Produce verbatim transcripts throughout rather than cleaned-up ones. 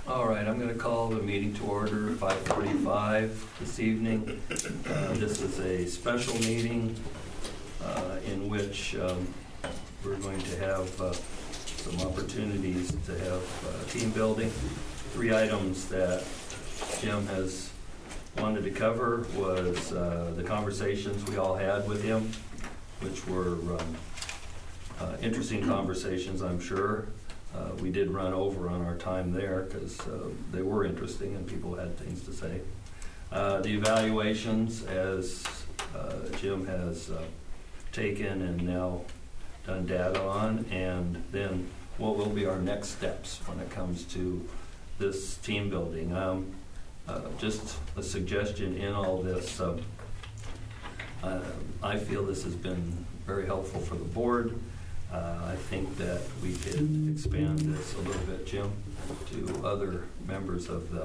All right, I'm going to call the meeting to order, five forty-five this evening. Uh, this is a special meeting uh, in which um, we're going to have uh, some opportunities to have uh, team building. Three items that Jim has wanted to cover was uh, the conversations we all had with him, which were um, uh, interesting conversations, I'm sure. Uh, we did run over on our time there because uh, they were interesting and people had things to say. Uh, the evaluations, as uh, Jim has uh, taken and now done data on, and then what will be our next steps when it comes to this team building. Um, uh, just a suggestion in all this. Uh, uh, I feel this has been very helpful for the board. Uh, I think that we could expand this a little bit, Jim, to other members of the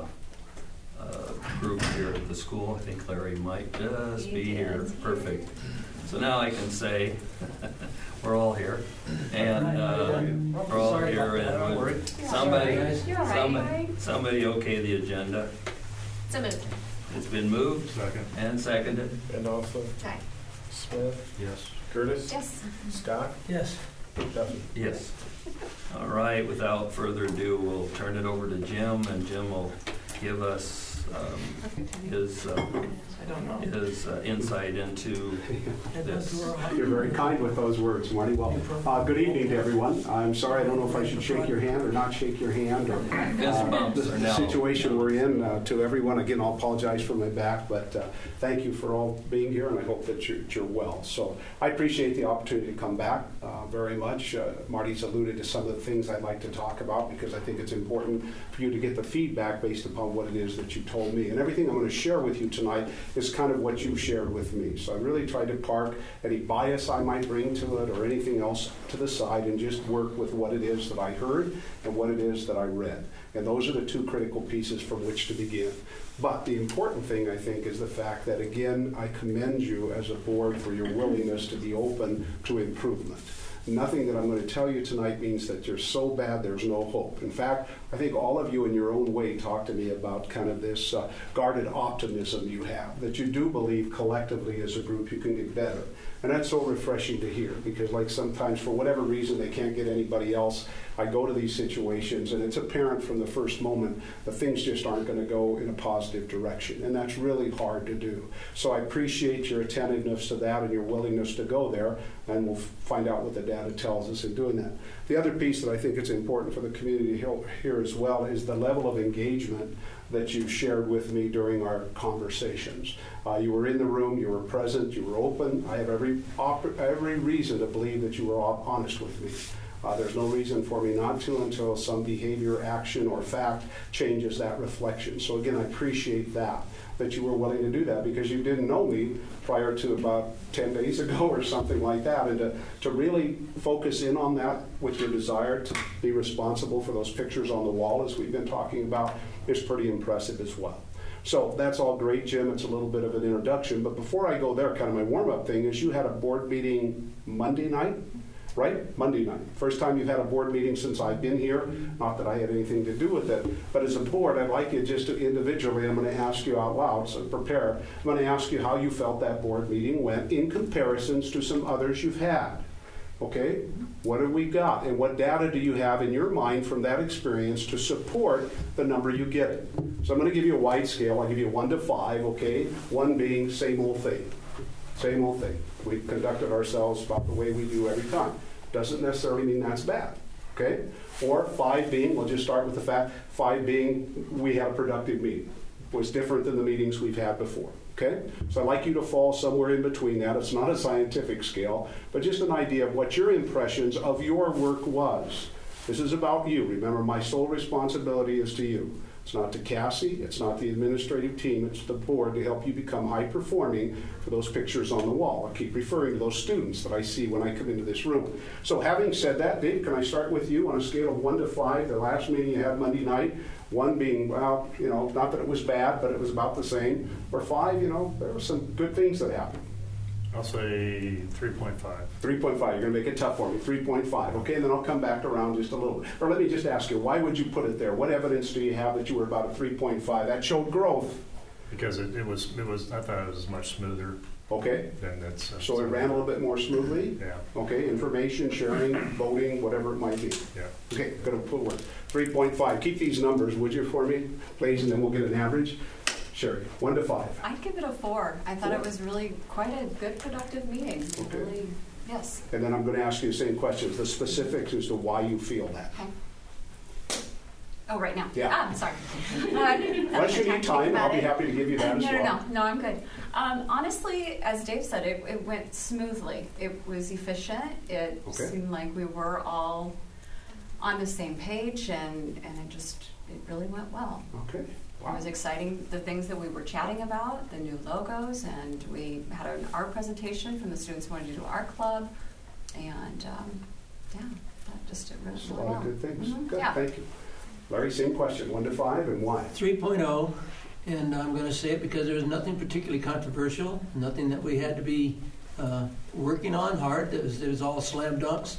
uh, group here at the school. I think Larry might just be here. Perfect. So now I can say we're all here, and uh, we're all here. And would somebody, somebody, somebody, okay the agenda? So moved. It's been moved. Second. And seconded. And also Aye. Smith. Yes. Curtis. Yes. Scott. Yes. Duffy. Yes. All right, without further ado, we'll turn it over to Jim, and Jim will give us um, his, uh, I don't know. his uh, insight into this. You're very kind with those words, Marty. Well, uh, good evening to everyone. I'm sorry, I don't know if I should shake your hand or not shake your hand. Or, Fist uh, bumps the are now. situation we're in. Uh, to everyone, again, I'll apologize for my back, but uh, thank you for all being here, and I hope that you're, you're well. So I appreciate the opportunity to come back uh, very much. Uh, Marty's alluded to some of the things I'd like to talk about because I think it's important for you to get the feedback based upon what it is that you told me. And everything I'm going to share with you tonight is kind of what you shared with me. So I really tried to park any bias I might bring to it or anything else to the side and just work with what it is that I heard and what it is that I read. And those are the two critical pieces from which to begin. But the important thing, I think, is the fact that, again, I commend you as a board for your willingness to be open to improvement. Nothing that I'm going to tell you tonight means that you're so bad there's no hope. In fact, I think all of you in your own way talk to me about kind of this uh, guarded optimism you have, that you do believe collectively as a group you can get better. And that's so refreshing to hear because like sometimes for whatever reason they can't get anybody else, I go to these situations and it's apparent from the first moment that things just aren't going to go in a positive direction. And that's really hard to do. So I appreciate your attentiveness to that and your willingness to go there, and we'll find out what the data tells us in doing that. The other piece that I think it's important for the community to hear as well is the level of engagement that you shared with me during our conversations. Uh, you were in the room, you were present, you were open. I have every, every reason to believe that you were honest with me. Uh, there's no reason for me not to until some behavior, action, or fact changes that reflection. So again, I appreciate that, that you were willing to do that because you didn't know me prior to about ten days ago or something like that. And to, to really focus in on that with your desire to be responsible for those pictures on the wall, as we've been talking about, is pretty impressive as well. So that's all great, Jim. It's a little bit of an introduction. But before I go there, kind of my warm-up thing is you had a board meeting Monday night? Right? Monday night. First time you've had a board meeting since I've been here. Not that I had anything to do with it. But as a board, I'd like you just to individually, I'm going to ask you out loud, so prepare. I'm going to ask you how you felt that board meeting went in comparisons to some others you've had. Okay? What have we got? And what data do you have in your mind from that experience to support the number you get it? So I'm going to give you a wide scale. I'll give you one to five, okay? One being same old thing. Same old thing. We've conducted ourselves about the way we do every time. Doesn't necessarily mean that's bad, okay? Or five being, we'll just start with the fact, five being we had a productive meeting. Was different than the meetings we've had before, okay? So I'd like you to fall somewhere in between that. It's not a scientific scale, but just an idea of what your impressions of your work was. This is about you. Remember, my sole responsibility is to you. It's not to Cassie, it's not the administrative team, it's the board to help you become high performing for those pictures on the wall. I keep referring to those students that I see when I come into this room. So having said that, Dave, can I start with you on a scale of one to five, the last meeting you had Monday night, one being, well, you know, not that it was bad, but it was about the same, or five, you know, there were some good things that happened. I'll say three point five. three point five, you're going to make it tough for me, three point five, okay, and then I'll come back around just a little bit. Or let me just ask you, why would you put it there? What evidence do you have that you were about a three point five? That showed growth, Because it, it was, it was, I thought it was much smoother okay? than that's. Uh, So it ran a little bit more smoothly, Yeah, okay, information, sharing, voting, whatever it might be. yeah. Okay, good, good work. three point five, keep these numbers, would you, for me, please, and then we'll get an average. Sherry, one to five. I'd give it a four. I thought Four. it was really quite a good, productive meeting. Okay. Really, yes. And then I'm going to ask you the same questions, the specifics as to why you feel that. Okay. Oh, right now? Yeah. Ah, I'm sorry. Uh, Unless you need time, I'll be happy to give you that as no, well. no, no, no, I'm good. Um, honestly, as Dave said, it, it went smoothly. It was efficient. It Okay. seemed like we were all on the same page, and, and it just, it really went well. Okay. It was exciting, the things that we were chatting about, the new logos, and we had an art presentation from the students who wanted to do art club, and um, yeah, that just it really That's a went lot well. of good things. Mhm, Good, yeah. thank you. Larry, same question, one to five, and why? three point oh, and I'm going to say it because there was nothing particularly controversial, nothing that we had to be uh, working on hard. It was, it was all slam dunks.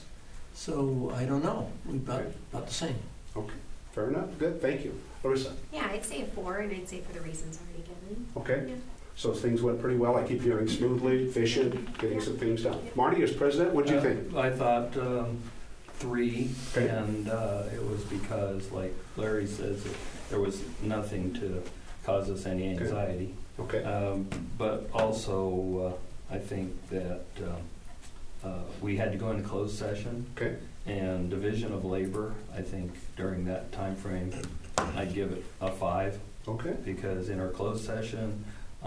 So I don't know. We about, Okay. about the same. Okay, fair enough, good, thank you. Larissa, Yeah, I'd say a four, and I'd say for the reasons already given. okay? Yeah. So things went pretty well, I keep hearing smoothly, efficient, getting some things done. Marty, as president, what'd you Uh, think? I thought um, three, Okay. and uh, it was because, like Larry says, it- there was nothing to cause us any Okay. anxiety. Okay, Um, But also, uh, I think that um, uh, we had to go into closed session, okay, and division of labor, I think during that time frame, I'd give it a five, okay, because in our closed session,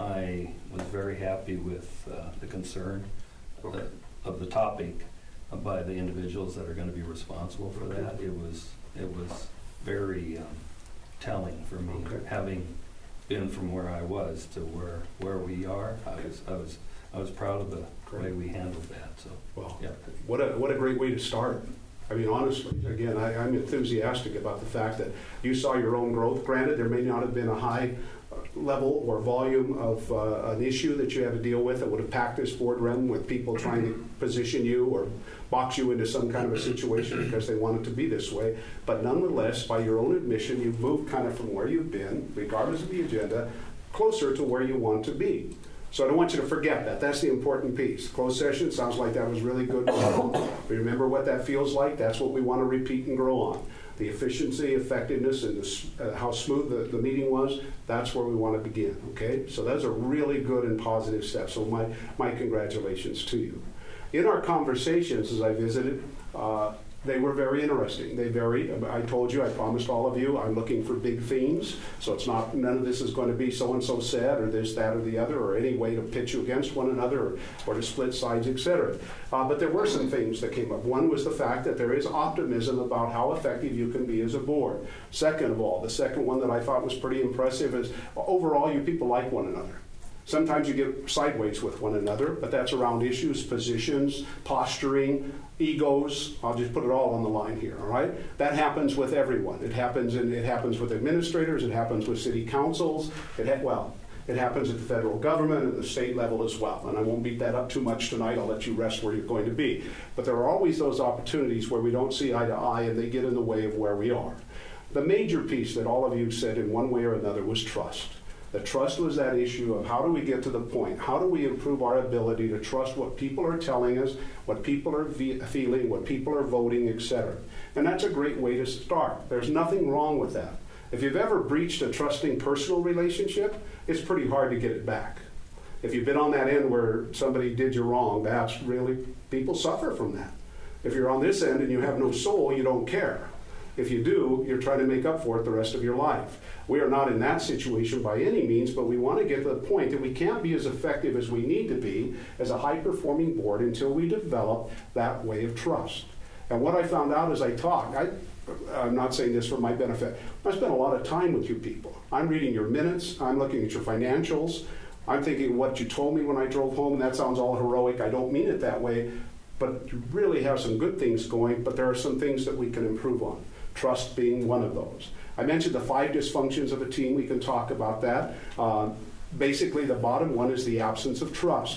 I was very happy with uh, the concern okay. of the topic by the individuals that are going to be responsible for that. It was, it was very um, telling for me, Okay. having been from where I was to where, where we are. I was, I was, I was proud of the Great. way we handled that, so, Well, yeah. what a, what a great way to start. I mean, honestly, again, I, I'm enthusiastic about the fact that you saw your own growth. Granted, there may not have been a high uh, level or volume of uh, an issue that you had to deal with that would have packed this boardroom with people trying to position you or box you into some kind of a situation because they want it to be this way. But nonetheless, by your own admission, you've moved kind of from where you've been, regardless of the agenda, closer to where you want to be. So I don't want you to forget that. That's the important piece. Closed session, sounds like that was really good. Remember what that feels like? That's what we want to repeat and grow on. The efficiency, effectiveness, and the, uh, how smooth the, the meeting was, that's where we want to begin, okay? So those are really good and positive steps. So my, my congratulations to you. In our conversations as I visited, uh, they were very interesting. They varied. I told you, I promised all of you, I'm looking for big themes. So it's not, none of this is going to be so-and-so said, or this, that, or the other, or any way to pitch you against one another, or, or to split sides, et cetera. Uh, but there were some themes that came up. One was the fact that there is optimism about how effective you can be as a board. Second of all, the second one that I thought was pretty impressive is overall, you people like one another. Sometimes you get sideways with one another, but that's around issues, positions, posturing, egos. I'll just put it all on the line here, all right? That happens with everyone. It happens in, it happens with administrators. It happens with city councils. It ha well, it happens at the federal government and the state level as well. And I won't beat that up too much tonight. I'll let you rest where you're going to be. But there are always those opportunities where we don't see eye to eye and they get in the way of where we are. The major piece that all of you said in one way or another was trust. The trust was that issue of how do we get to the point? How do we improve our ability to trust what people are telling us, what people are feeling, what people are voting, et cetera? And that's a great way to start. There's nothing wrong with that. If you've ever breached a trusting personal relationship, it's pretty hard to get it back. If you've been on that end where somebody did you wrong, that's really, people suffer from that. If you're on this end and you have no soul, you don't care. If you do, you're trying to make up for it the rest of your life. We are not in that situation by any means, but we want to get to the point that we can't be as effective as we need to be as a high-performing board until we develop that way of trust. And what I found out as I talked, I, I'm not saying this for my benefit, I spent a lot of time with you people. I'm reading your minutes, I'm looking at your financials, I'm thinking what you told me when I drove home, and that sounds all heroic. I don't mean it that way, but you really have some good things going, but there are some things that we can improve on. Trust being one of those. I mentioned the five dysfunctions of a team. We can talk about that. Uh, basically, the bottom one is the absence of trust.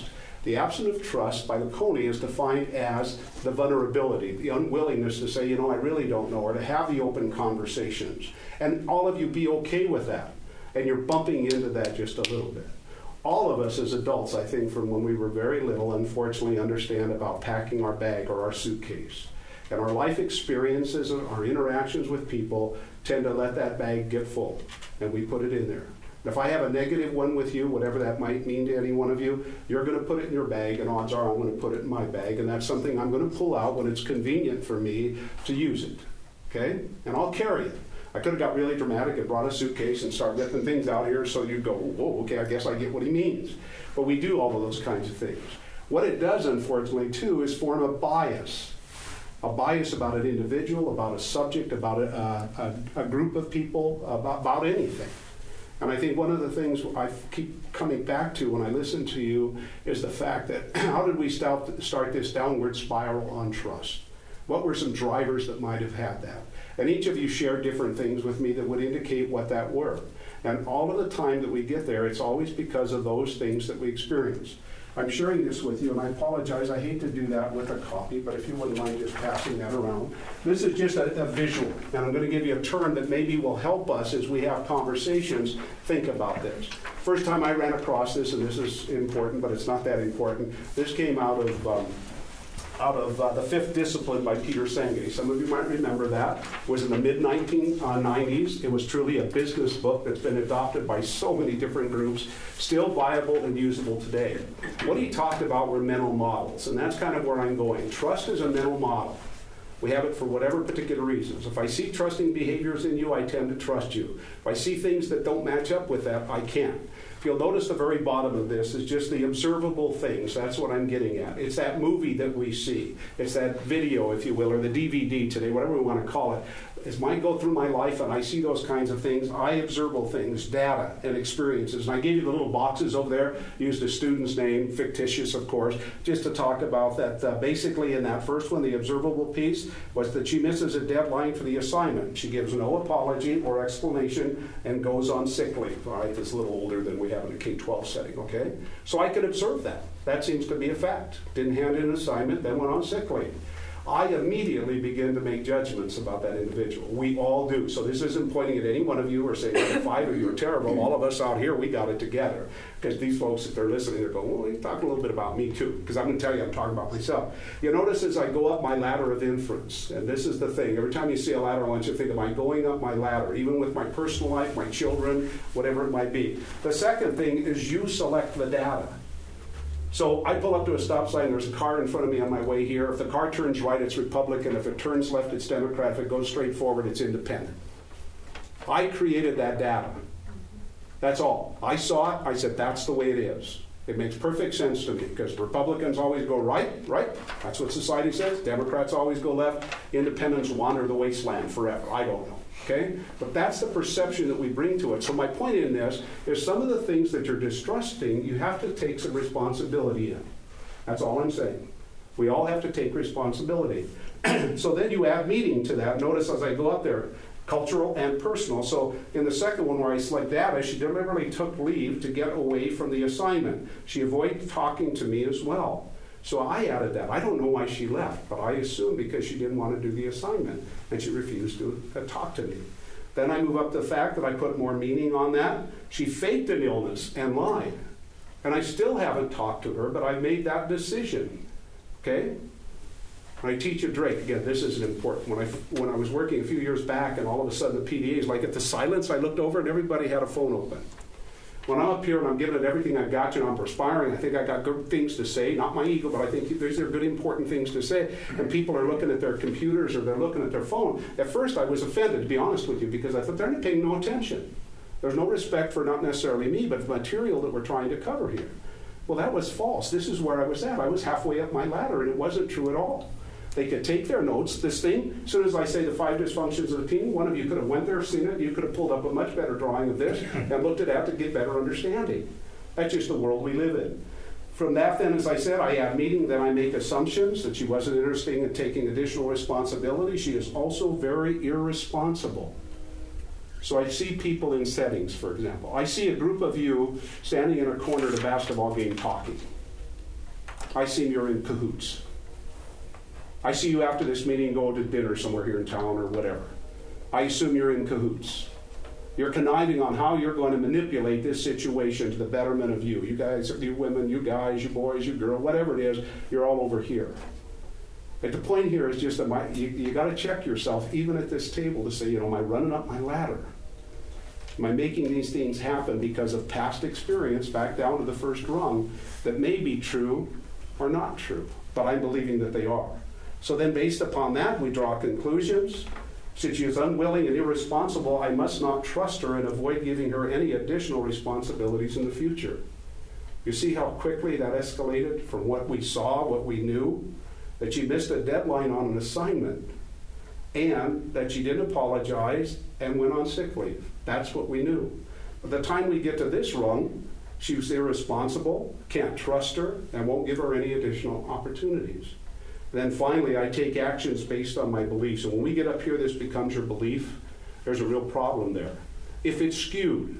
The absence of trust by Laconia is defined as the vulnerability, the unwillingness to say, you know, I really don't know, or to have the open conversations. And all of you be okay with that. And you're bumping into that just a little bit. All of us as adults, I think, from when we were very little, unfortunately understand about packing our bag or our suitcase. And our life experiences, our interactions with people tend to let that bag get full, and we put it in there. And if I have a negative one with you, whatever that might mean to any one of you, you're going to put it in your bag, and odds are I'm going to put it in my bag, and that's something I'm going to pull out when it's convenient for me to use it, okay? And I'll carry it. I could have got really dramatic and brought a suitcase and started lifting things out here so you'd go, whoa, okay, I guess I get what he means. But we do all of those kinds of things. What it does, unfortunately, too, is form a bias. A bias about an individual, about a subject, about a, a, a group of people, about, about anything. And I think one of the things I keep coming back to when I listen to you is the fact that how did we start, start this downward spiral on trust? What were some drivers that might have had that? And each of you shared different things with me that would indicate what that were. And all of the time that we get there, it's always because of those things that we experience. I'm sharing this with you, and I apologize, I hate to do that with a copy, but if you wouldn't mind just passing that around. This is just a, a visual, and I'm going to give you a term that maybe will help us as we have conversations think about this. First time I ran across this, and this is important, but it's not that important, this came out of um, out of uh, The Fifth Discipline by Peter Senge. Some of you might remember that. It was in the mid nineteen nineties. It was truly a business book that's been adopted by so many different groups, still viable and usable today. What he talked about were mental models, and that's kind of where I'm going. Trust is a mental model. We have it for whatever particular reasons. If I see trusting behaviors in you, I tend to trust you. If I see things that don't match up with that, I can't. If you'll notice, the very bottom of this is just the observable things. That's what I'm getting at. It's that movie that we see. It's that video, if you will, or the D V D today, whatever we want to call it. As I go through my life and I see those kinds of things, I observable things, data and experiences. And I gave you the little boxes over there, used a student's name, fictitious of course, just to talk about that. Uh, basically in that first one, the observable piece was that she misses a deadline for the assignment. She gives no apology or explanation and goes on sick leave. All right, that's a little older than we have in a K twelve setting, okay? So I could observe that. That seems to be a fact. Didn't hand in an assignment, then went on sick leave. I immediately begin to make judgments about that individual. We all do. So this isn't pointing at any one of you or saying, well, five of you are terrible. All of us out here, we got it together. Because these folks, if they're listening, they're going, well, you talk a little bit about me too. Because I'm going to tell you, I'm talking about myself. You notice as I go up my ladder of inference, and this is the thing, every time you see a ladder, I want you to think, am I going up my ladder, even with my personal life, my children, whatever it might be. The second thing is you select the data. So I pull up to a stop sign, there's a car in front of me on my way here. If the car turns right, it's Republican. If it turns left, it's Democrat. If it goes straight forward, it's independent. I created that data. That's all. I saw it, I said, that's the way it is. It makes perfect sense to me, because Republicans always go right, right? That's what society says. Democrats always go left. Independents wander the wasteland forever. I don't know. Okay? But that's the perception that we bring to it. So my point in this is some of the things that you're distrusting, you have to take some responsibility in. That's all I'm saying. We all have to take responsibility. So then you add meaning to that. Notice as I go up there, cultural and personal. So in the second one where I select data, she deliberately took leave to get away from the assignment. She avoided talking to me as well. So I added that. I don't know why she left, but I assume because she didn't want to do the assignment and she refused to uh, talk to me. Then I move up to the fact that I put more meaning on that. She faked an illness and lied. And I still haven't talked to her, but I made that decision. Okay? When I teach at Drake, again, this isn't important. When I, when I was working a few years back and all of a sudden the P D As, like at the silence, I looked over and everybody had a phone open. When I'm up here and I'm giving it everything I've got, you know, I'm perspiring, I think I got good things to say, not my ego, but I think these are good, important things to say, and people are looking at their computers or they're looking at their phone. At first I was offended, to be honest with you, because I thought they're not paying no attention. There's no respect for not necessarily me, but the material that we're trying to cover here. Well, that was false. This is where I was at. I was halfway up my ladder, and it wasn't true at all. They could take their notes. This thing, as soon as I say the five dysfunctions of the team, one of you could have went there, seen it. You could have pulled up a much better drawing of this and looked at that to get better understanding. That's just the world we live in. From that, then, as I said, I add meaning, then I make assumptions that she wasn't interested in taking additional responsibility. She is also very irresponsible. So I see people in settings, for example. I see a group of you standing in a corner at a basketball game talking. I see you're in cahoots. I see you after this meeting go to dinner somewhere here in town or whatever. I assume you're in cahoots. You're conniving on how you're going to manipulate this situation to the betterment of you. You guys, you women, you guys, you boys, you girls, whatever it is, you're all over here. But the point here is just that my, you, you got to check yourself, even at this table, to say, you know, am I running up my ladder? Am I making these things happen because of past experience, back down to the first rung, that may be true or not true, but I'm believing that they are. So then based upon that, we draw conclusions. Since she is unwilling and irresponsible, I must not trust her and avoid giving her any additional responsibilities in the future. You see how quickly that escalated from what we saw, what we knew, that she missed a deadline on an assignment, and that she didn't apologize and went on sick leave. That's what we knew. By the time we get to this rung, she was irresponsible, can't trust her, and won't give her any additional opportunities. Then finally, I take actions based on my beliefs. And when we get up here, this becomes your belief. There's a real problem there. If it's skewed,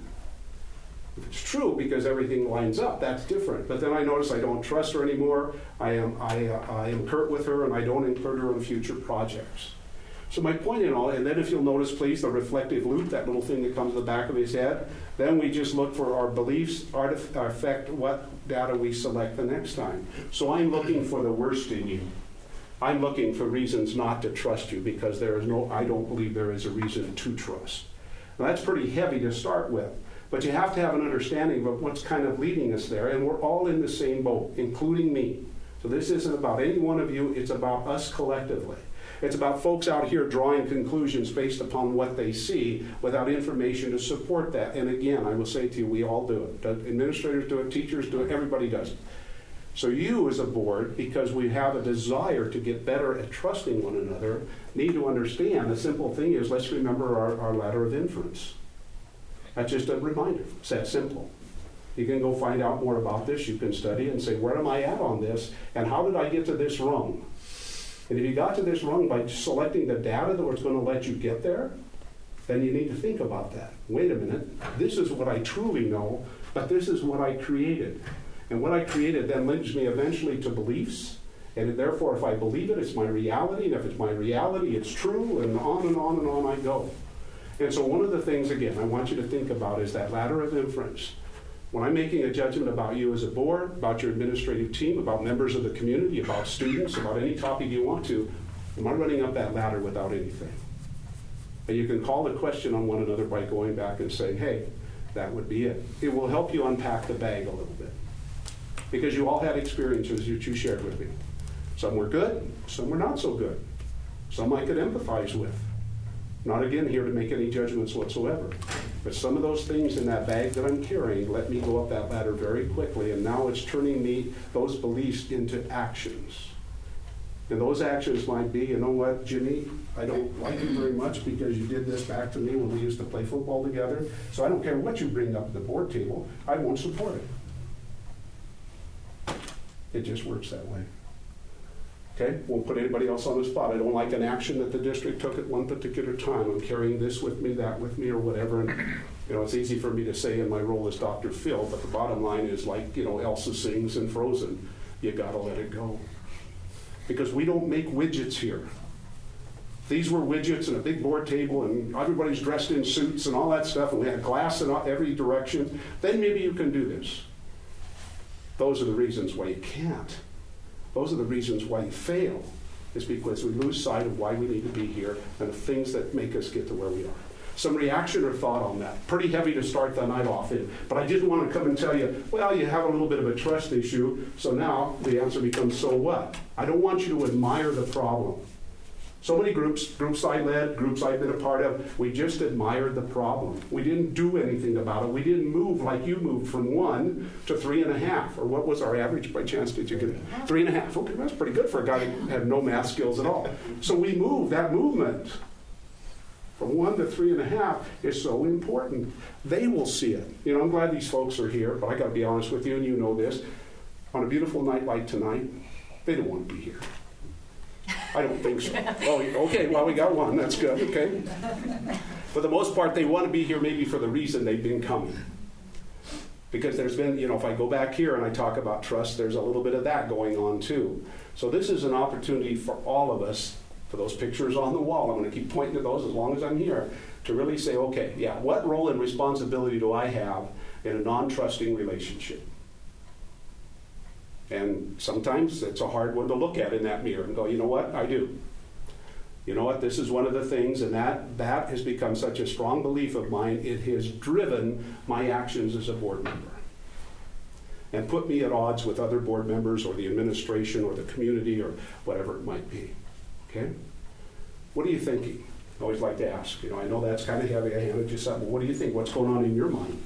if it's true because everything lines up, that's different. But then I notice I don't trust her anymore. I am, I, uh, I am curt with her, and I don't include her in future projects. So my point in all, and then if you'll notice, please, the reflective loop, that little thing that comes to the back of his head, then we just look for our beliefs artif- affect what data we select the next time. So I'm looking for the worst in you. I'm looking for reasons not to trust you because there is no, I don't believe there is a reason to trust. Now that's pretty heavy to start with, but you have to have an understanding of what's kind of leading us there, and we're all in the same boat, including me. So this isn't about any one of you, it's about us collectively. It's about folks out here drawing conclusions based upon what they see without information to support that. And again, I will say to you, we all do it. Administrators do it, teachers do it, everybody does it. So you as a board, because we have a desire to get better at trusting one another, need to understand the simple thing is, let's remember our, our ladder of inference. That's just a reminder. It's that simple. You can go find out more about this. You can study and say, where am I at on this? And how did I get to this rung? And if you got to this rung by selecting the data that was going to let you get there, then you need to think about that. Wait a minute. This is what I truly know, but this is what I created. And what I created then leads me eventually to beliefs, and therefore if I believe it, it's my reality, and if it's my reality, it's true, and on and on and on I go. And so one of the things, again, I want you to think about is that ladder of inference. When I'm making a judgment about you as a board, about your administrative team, about members of the community, about students, about any topic you want to, am I running up that ladder without anything? And you can call the question on one another by going back and saying, hey, that would be it. It will help you unpack the bag a little bit. Because you all had experiences that you shared with me. Some were good, some were not so good. Some I could empathize with. Not again here to make any judgments whatsoever. But some of those things in that bag that I'm carrying let me go up that ladder very quickly, and now it's turning me, those beliefs, into actions. And those actions might be, you know what, Jimmy, I don't like you very much because you did this back to me when we used to play football together, so I don't care what you bring up at the board table, I won't support it. It just works that way. Okay, won't put anybody else on the spot. I don't like an action that the district took at one particular time. I'm carrying this with me, that with me, or whatever. And you know, it's easy for me to say in my role as Doctor Phil, but the bottom line is, like, you know, Elsa sings in Frozen, you gotta let it go. Because we don't make widgets here. These were widgets and a big board table, and everybody's dressed in suits and all that stuff, and we had glass in every direction. Then maybe you can do this. Those are the reasons why you can't. Those are the reasons why you fail, is because we lose sight of why we need to be here and the things that make us get to where we are. Some reaction or thought on that. Pretty heavy to start the night off in, but I didn't want to come and tell you, well, you have a little bit of a trust issue, so now the answer becomes, so what? I don't want you to admire the problem. So many groups, groups I led, groups I've been a part of, we just admired the problem. We didn't do anything about it. We didn't move like you moved from one to three and a half. Or what was our average by chance? Did you get it? Three and a half. Okay, that's pretty good for a guy who had no math skills at all. So we moved. That movement from one to three and a half is so important. They will see it. You know, I'm glad these folks are here, but I got to be honest with you, and you know this. On a beautiful night like tonight, they don't want to be here. I don't think so. Oh, okay, well, we got one. That's good, okay. For the most part, they want to be here maybe for the reason they've been coming. Because there's been, you know, if I go back here and I talk about trust, there's a little bit of that going on too. So this is an opportunity for all of us, for those pictures on the wall, I'm going to keep pointing to those as long as I'm here, to really say, okay, yeah, what role and responsibility do I have in a non-trusting relationship? And sometimes it's a hard one to look at in that mirror and go, you know what, I do. You know what, this is one of the things, and that, that has become such a strong belief of mine, it has driven my actions as a board member. And put me at odds with other board members or the administration or the community or whatever it might be. Okay? What are you thinking? I always like to ask. You know, I know that's kind of heavy. I handed you something. What do you think? What's going on in your mind?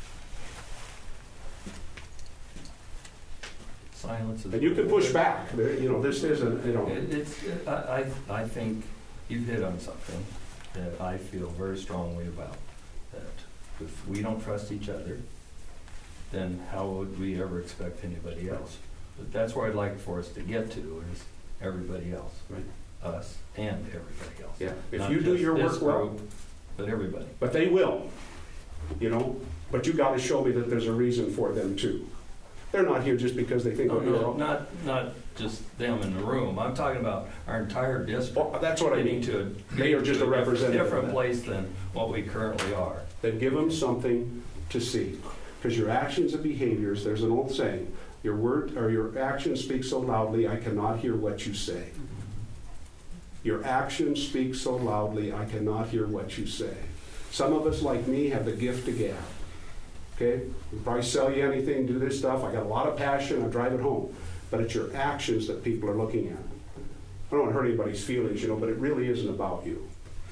Silence is... And you can push back. There, you know, this isn't, you know... It, it's, it, I, I I think you've hit on something that I feel very strongly about. That if we don't trust each other, then how would we ever expect anybody else? But that's where I'd like for us to get to, is everybody else. Right. Us and everybody else. Yeah. If Not you do just your this work well... group, but everybody. But they will, you know. But you got to show me that there's a reason for them too. They're not here just because they think, No, oh, you no, know. not, not just them in the room. I'm talking about our entire district. Oh, that's what I getting mean. to a, They are just to a representative of different that. place than what we currently are. Then give them something to see. Because your actions and behaviors, there's an old saying, your word or your actions speak so loudly, I cannot hear what you say. Your actions speak so loudly, I cannot hear what you say. Some of us, like me, have the gift to gab. Okay? We probably sell you anything, do this stuff. I got a lot of passion, I drive it home. But it's your actions that people are looking at. I don't want to hurt anybody's feelings, you know, but it really isn't about you.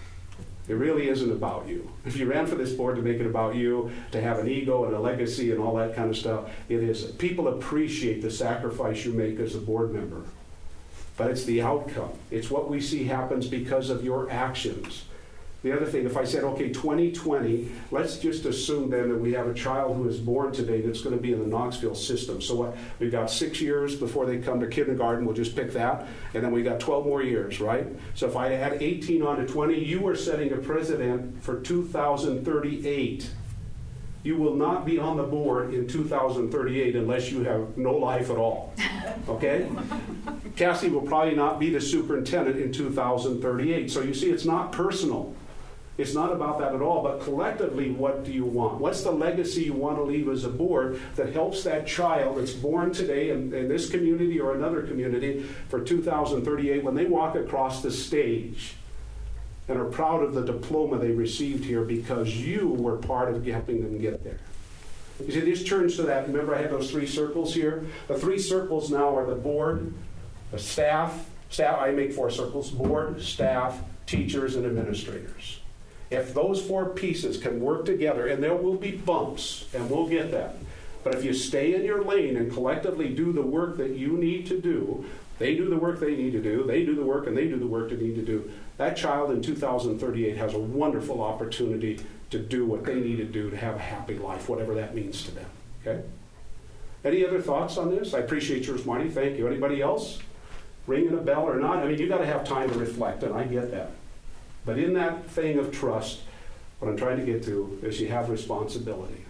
It really isn't about you. If you ran for this board to make it about you, to have an ego and a legacy and all that kind of stuff, it isn't. People appreciate the sacrifice you make as a board member. But it's the outcome. It's what we see happens because of your actions. The other thing, if I said, okay, twenty twenty, let's just assume then that we have a child who is born today that's going to be in the Knoxville system. So what? We've got six years before they come to kindergarten. We'll just pick that. And then we got twelve more years, right? So if I add eighteen on to twenty, you are setting a precedent for two thousand thirty-eight. You will not be on the board in two thousand thirty-eight unless you have no life at all. Okay? Cassie will probably not be the superintendent in two thousand thirty-eight. So you see, it's not personal. It's not about that at all, but collectively, what do you want? What's the legacy you want to leave as a board that helps that child that's born today in, in this community or another community for two thousand thirty-eight when they walk across the stage and are proud of the diploma they received here because you were part of helping them get there? You see, this turns to that. Remember I had those three circles here? The three circles now are the board, the staff, staff, I make four circles, board, staff, teachers, and administrators. If those four pieces can work together, and there will be bumps, and we'll get that, but if you stay in your lane and collectively do the work that you need to do, they do the work they need to do, they do the work, and they do the work they need to do, that child in two thousand thirty-eight has a wonderful opportunity to do what they need to do to have a happy life, whatever that means to them. Okay? Any other thoughts on this? I appreciate yours, Marty. Thank you. Anybody else? Ringing a bell or not? I mean, you got to have time to reflect, and I get that. But in that thing of trust, what I'm trying to get to is you have responsibility.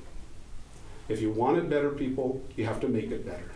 If you want it better, people, you have to make it better.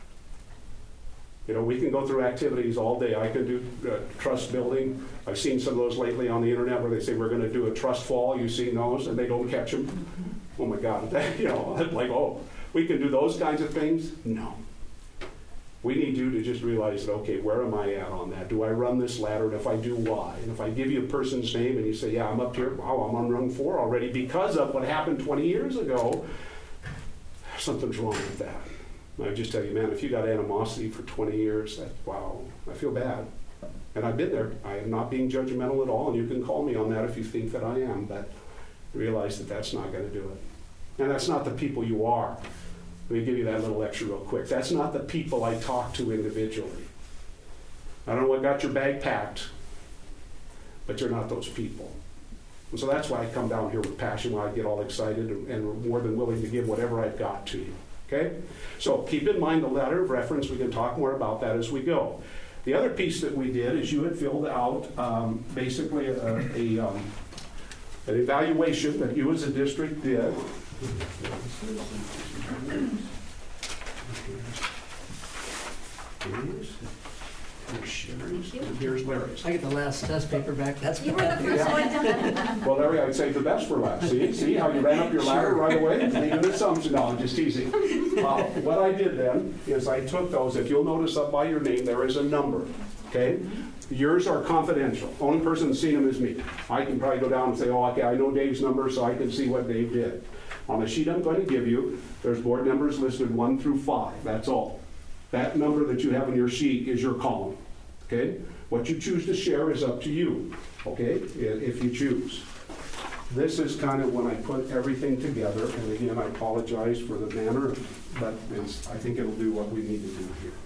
You know, we can go through activities all day. I can do uh, trust building. I've seen some of those lately on the internet where they say we're going to do a trust fall. You've seen those, and they don't catch them. Oh my God! You know, like oh, we can do those kinds of things. No. We need you to just realize that, okay, where am I at on that? Do I run this ladder? And if I do, why? And if I give you a person's name and you say, yeah, I'm up here, wow, I'm on rung four already because of what happened twenty years ago, something's wrong with that. And I just tell you, man, if you got animosity for twenty years, that, wow, I feel bad. And I've been there. I am not being judgmental at all, and you can call me on that if you think that I am, but realize that that's not going to do it. And that's not the people you are. Let me give you that little lecture real quick. That's not the people I talk to individually. I don't know what got your bag packed, but you're not those people. And so that's why I come down here with passion, why I get all excited and, and more than willing to give whatever I've got to you. Okay? So keep in mind the letter of reference. We can talk more about that as we go. The other piece that we did is you had filled out um, basically a, a, um, an evaluation that you as a district did. Here's Sherry's, and here's Larry's. I get the last test paper back, that's You were the first one done. Well, Larry, I'd say the best for last. See, see how you ran up your ladder right away? Make an assumption. No, I'm just teasing. Uh, what I did then is I took those. If you'll notice up by your name, there is a number. Okay? Yours are confidential. Only person that's seen them is me. I can probably go down and say, oh, okay, I know Dave's number, so I can see what Dave did. On the sheet I'm going to give you, there's board numbers listed one through five. That's all. That number that you have on your sheet is your column. Okay? What you choose to share is up to you. Okay? If you choose. This is kind of when I put everything together, and again, I apologize for the manner, but it's, I think it'll do what we need to do here.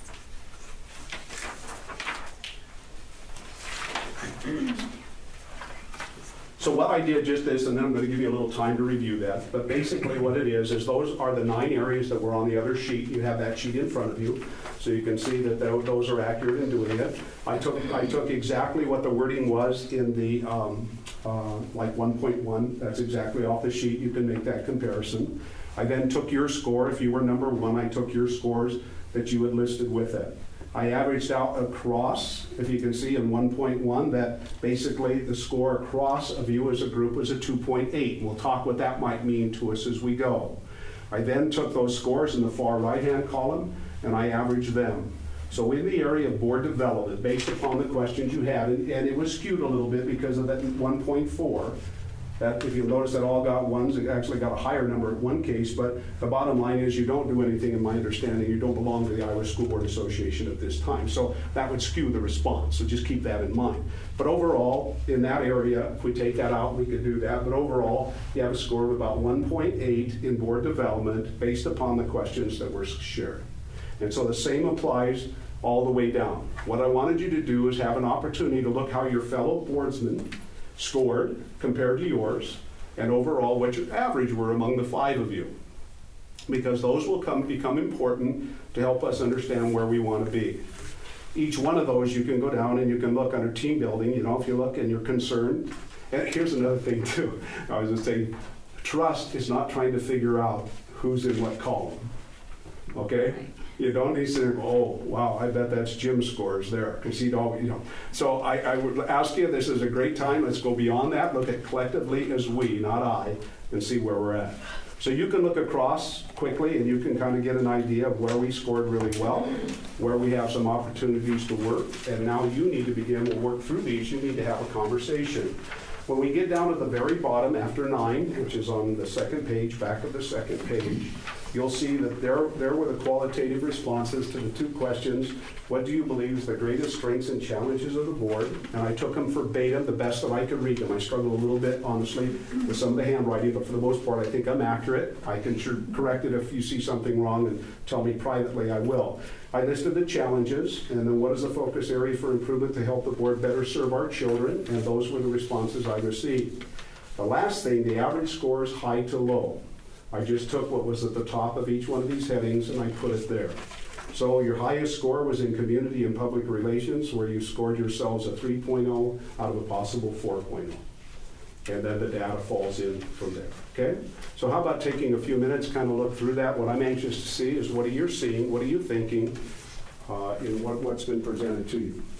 So what I did just this, and then I'm going to give you a little time to review that, but basically what it is, is those are the nine areas that were on the other sheet. You have that sheet in front of you, so you can see that those are accurate in doing it. I took, I took exactly what the wording was in the, um, uh, like one point one, that's exactly off the sheet. You can make that comparison. I then took your score. If you were number one, I took your scores that you had listed with it. I averaged out across, if you can see in one point one, that basically the score across of you as a group was a two point eight. We'll talk what that might mean to us as we go. I then took those scores in the far right-hand column, and I averaged them. So in the area of board development, based upon the questions you had, and, and it was skewed a little bit because of that one point four, that if you notice that all got ones, it actually got a higher number in one case, but the bottom line is you don't do anything, in my understanding, you don't belong to the Iowa School Board Association at this time. So that would skew the response, so just keep that in mind. But overall, in that area, if we take that out, we could do that, but overall, you have a score of about one point eight in board development based upon the questions that were shared. And so the same applies all the way down. What I wanted you to do is have an opportunity to look how your fellow boardsmen scored compared to yours, and overall what your average were among the five of you, because those will come become important to help us understand where we want to be. Each one of those you can go down and you can look under team building, you know, if you look and you're concerned. And here's another thing too, I was just saying, trust is not trying to figure out who's in what column, okay? You don't need to say, oh, wow, I bet that's Jim's scores there, because he'd always, you know. So I, I would ask you, this is a great time. Let's go beyond that. Look at collectively as we, not I, and see where we're at. So you can look across quickly, and you can kind of get an idea of where we scored really well, where we have some opportunities to work, and now you need to begin to work through these. You need to have a conversation. When we get down to the very bottom after nine, which is on the second page, back of the second page, you'll see that there, there were the qualitative responses to the two questions. What do you believe is the greatest strengths and challenges of the board? And I took them verbatim, the best that I could read them. I struggled a little bit, honestly, with some of the handwriting, but for the most part, I think I'm accurate. I can sure correct it if you see something wrong and tell me privately, I will. I listed the challenges, and then what is the focus area for improvement to help the board better serve our children, and those were the responses I received. The last thing, the average scores high to low. I just took what was at the top of each one of these headings and I put it there. So your highest score was in community and public relations, where you scored yourselves a three point oh out of a possible four point oh. And then the data falls in from there, okay? So how about taking a few minutes, kind of look through that. What I'm anxious to see is what are you seeing, what are you thinking uh, in what, what's been presented to you.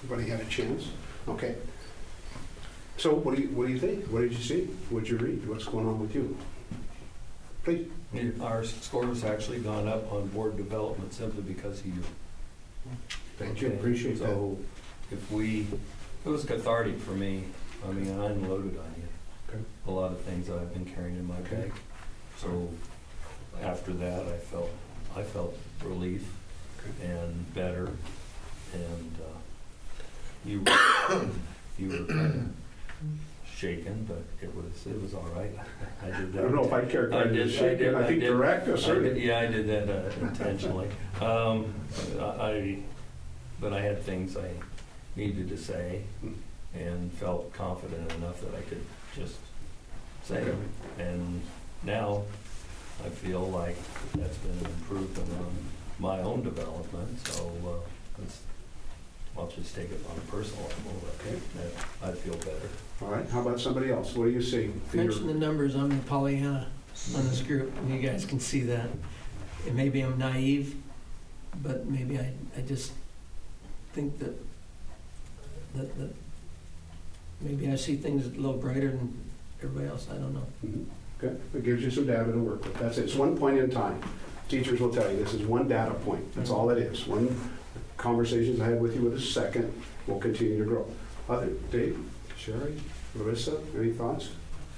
Everybody had a chance? Okay. So what do you, what do you think? What did you see? What did you read? What's going on with you? Please. Our score's actually gone up on board development simply because of you. Thank you, Okay, appreciate that. So if we, it was cathartic for me. I mean, I unloaded on you. Okay. A lot of things that I've been carrying in my bag. So after that, I felt, I felt relief Okay. and better. And uh, you, were- you were kind of shaken, but it was, it was all right. I did I that. don't know if I characterize I it did- as I shaken. did- I think I did- direct, I assertive. did- Yeah, I did that uh, intentionally. Um, I, but I had things I needed to say and felt confident enough that I could just say them. And now I feel like that's been an improvement on my own development, so uh, it's, I'll just take it on a personal level. Okay. That I feel better. All right, how about somebody else? What do you see? Mention the numbers, I'm the Pollyanna on this group, and you guys can see that. And maybe I'm naive, but maybe I, I just think that, that, that maybe I see things a little brighter than everybody else, I don't know. Mhm. Okay, it gives you some data to work with. That's it. It's one point in time. Teachers will tell you this is one data point. That's all it is. One conversations I had with you with a second will continue to grow. Other, Dave, Sherry, Larissa, any thoughts?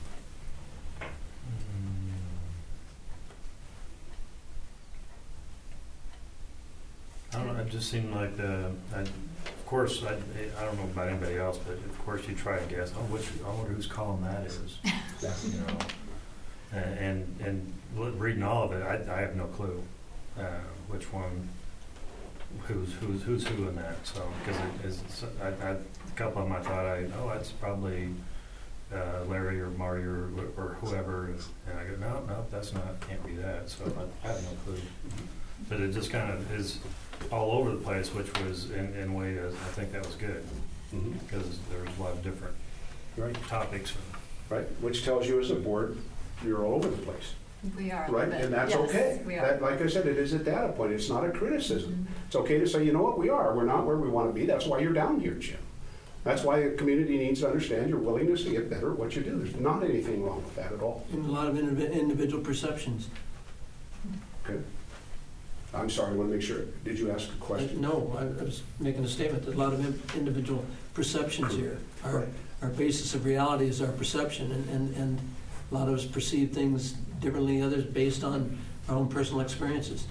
I don't know, it just seemed like the, I, of course, I, I don't know about anybody else, but of course you try and guess, oh, which, I wonder whose column that is, Yeah. you know? And, and reading all of it, I, I have no clue, uh, which one, who's, who's, who's who in that, so, because it is, I, I, a couple of them I thought I, oh, that's probably, uh, Larry or Marty or, or whoever, and I go, no, no, that's not, can't be that, so I, I have no clue. But it just kind of is all over the place, which was, in, in a way, uh, I think that was good, Mhm. because there was a lot of different Right, topics. right. Which tells you as a board, you're all over the place, We are a right? little bit. And that's Yes, okay. we That, are. like I said, it is a data point. It's not a criticism. Mhm. It's okay to say, you know what, we are. We're not where we want to be. That's why you're down here, Jim. That's why a community needs to understand your willingness to get better at what you do. There's not anything wrong with that at all. And a lot of indiv- individual perceptions. Okay. I'm sorry, I want to make sure. Did you ask a question? No, I I was making a statement, that a lot of in- individual perceptions here. Our, Right. our basis of reality is our perception, and, and, and a lot of us perceive things differently than others based on our own personal experiences.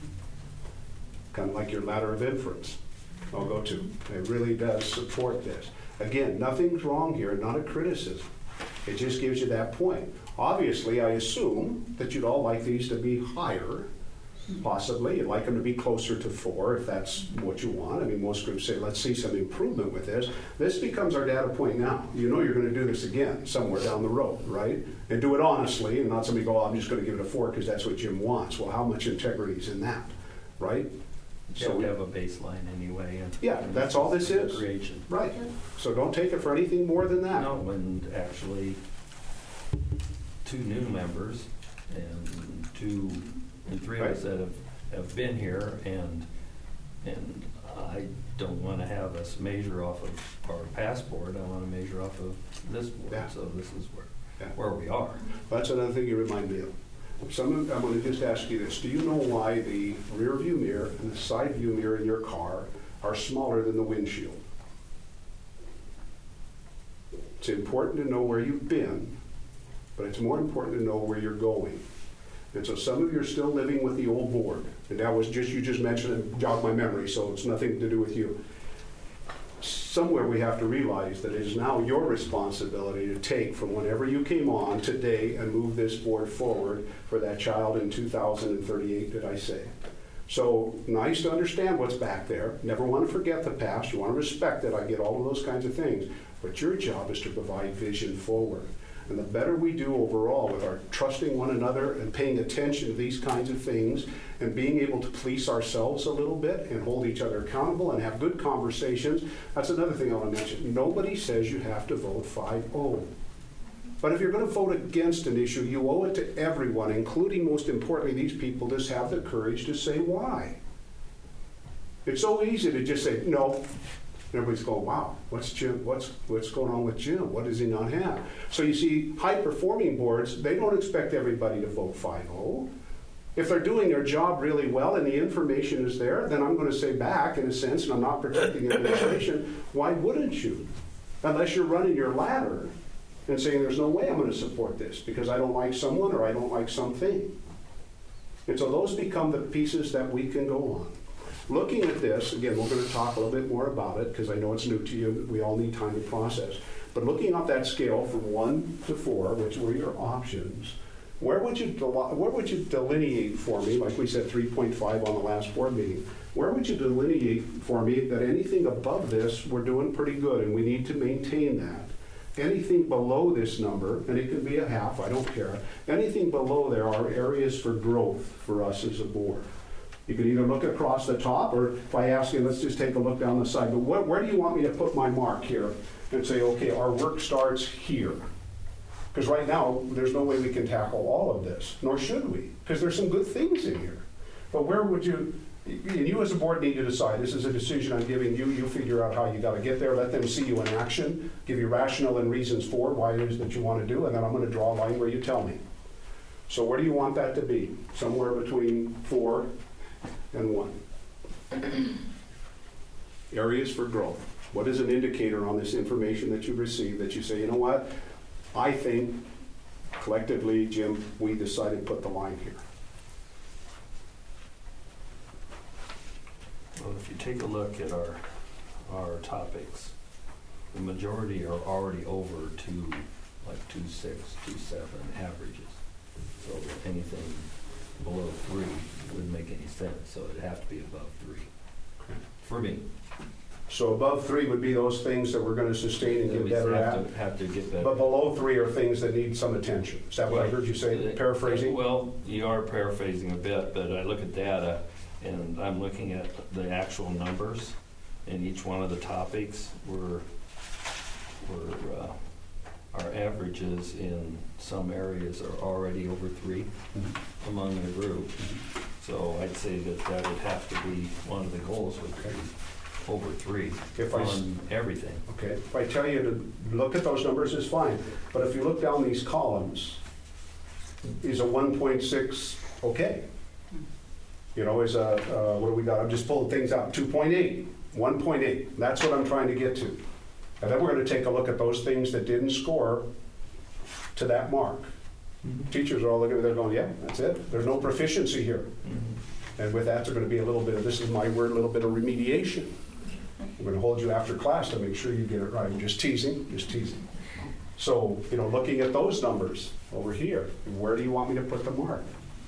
Kind of like your ladder of inference. I'll go to. It really does support this. Again, nothing's wrong here, not a criticism. It just gives you that point. Obviously, I assume that you'd all like these to be higher, possibly. You'd like them to be closer to four if that's what you want. I mean, most groups say, let's see some improvement with this. This becomes our data point now. You know you're going to do this again somewhere down the road, right? And do it honestly, and not somebody go, oh, I'm just going to give it a four because that's what Jim wants. Well, how much integrity is in that, right? You have to have a baseline anyway. and- Yeah, that's all this is. Creation. Right. So don't take it for anything more than that. No, and actually, two new members and two, and three of us that have, have been here, and, and I don't want to have us measure off of our past board, I want to measure off of this Yeah. board, so this is where, Yeah. where we are. That's another thing you remind me of. Some, I'm going to just ask you this. Do you know why the rear view mirror and the side view mirror in your car are smaller than the windshield? It's important to know where you've been, but it's more important to know where you're going. And so some of you are still living with the old board. And that was just, you just mentioned it, jogged my memory, so it's nothing to do with you. Somewhere we have to realize that it is now your responsibility to take from whenever you came on today and move this board forward for that child in two thousand thirty-eight, did I say? So nice to understand what's back there. Never want to forget the past. You want to respect it. I get all of those kinds of things. But your job is to provide vision forward. And the better we do overall with our trusting one another and paying attention to these kinds of things and being able to police ourselves a little bit and hold each other accountable and have good conversations, that's another thing I want to mention. Nobody says you have to vote five oh. But if you're going to vote against an issue, you owe it to everyone, including, most importantly, these people, to have the courage to say why. It's so easy to just say, no. And everybody's going, wow, what's Jim, what's, what's going on with Jim? What does he not have? So you see, high-performing boards, they don't expect everybody to vote five oh. If they're doing their job really well and the information is there, then I'm going to say back, in a sense, and I'm not protecting administration, why wouldn't you? Unless you're running your ladder and saying there's no way I'm going to support this because I don't like someone or I don't like something. And so those become the pieces that we can go on. Looking at this, again, we're going to talk a little bit more about it because I know it's new to you. We all need time to process. But looking up that scale from one to four, which were your options, where would you where would you delineate for me, like we said three point five on the last board meeting, where would you delineate for me that anything above this, we're doing pretty good and we need to maintain that? Anything below this number, and it could be a half, I don't care, anything below there are areas for growth for us as a board. You can either look across the top, or if I ask you, let's just take a look down the side, but what, where do you want me to put my mark here and say, okay, our work starts here? Because right now, there's no way we can tackle all of this, nor should we, because there's some good things in here. But where would you, and you as a board need to decide, this is a decision I'm giving you, you figure out how you got to get there, let them see you in action, give you rationale and reasons for why it is that you want to do, and then I'm going to draw a line where you tell me. So where do you want that to be? Somewhere between four and one. Areas for growth. What is an indicator on this information that you've received that you say, you know what, I think collectively, Jim, we decided to put the line here. Well, if you take a look at our, our topics, the majority are already over two, like two six, two seven averages. So anything below three wouldn't make any sense, so it'd have to be above three, Okay. for me. So above three would be those things that we're going to sustain and That get we better have at. to- Have to get better. But below three are things that need some attention. Is that what I heard you say, Uh, paraphrasing? Well, you are paraphrasing a bit, but I look at data and I'm looking at the actual numbers in each one of the topics where, where uh, our averages in some areas are already over three Mhm. among the group. So I'd say that that would have to be, one of the goals would be over three If I s- on everything. Okay, if I tell you to look at those numbers, it's fine. But if you look down these columns, is a one point six okay? You know, is a, uh, what do we got? I'm just pulling things out. two point eight, one point eight. That's what I'm trying to get to. And then we're going to take a look at those things that didn't score to that mark. Mm-hmm. Teachers are all looking at it, they're going, yeah, that's it. There's no proficiency here. Mhm. And with that, there's going to be a little bit of, this is my word, a little bit of remediation. I'm going to hold you after class to make sure you get it right. I'm just teasing, just teasing. So, you know, looking at those numbers over here, where do you want me to put the mark?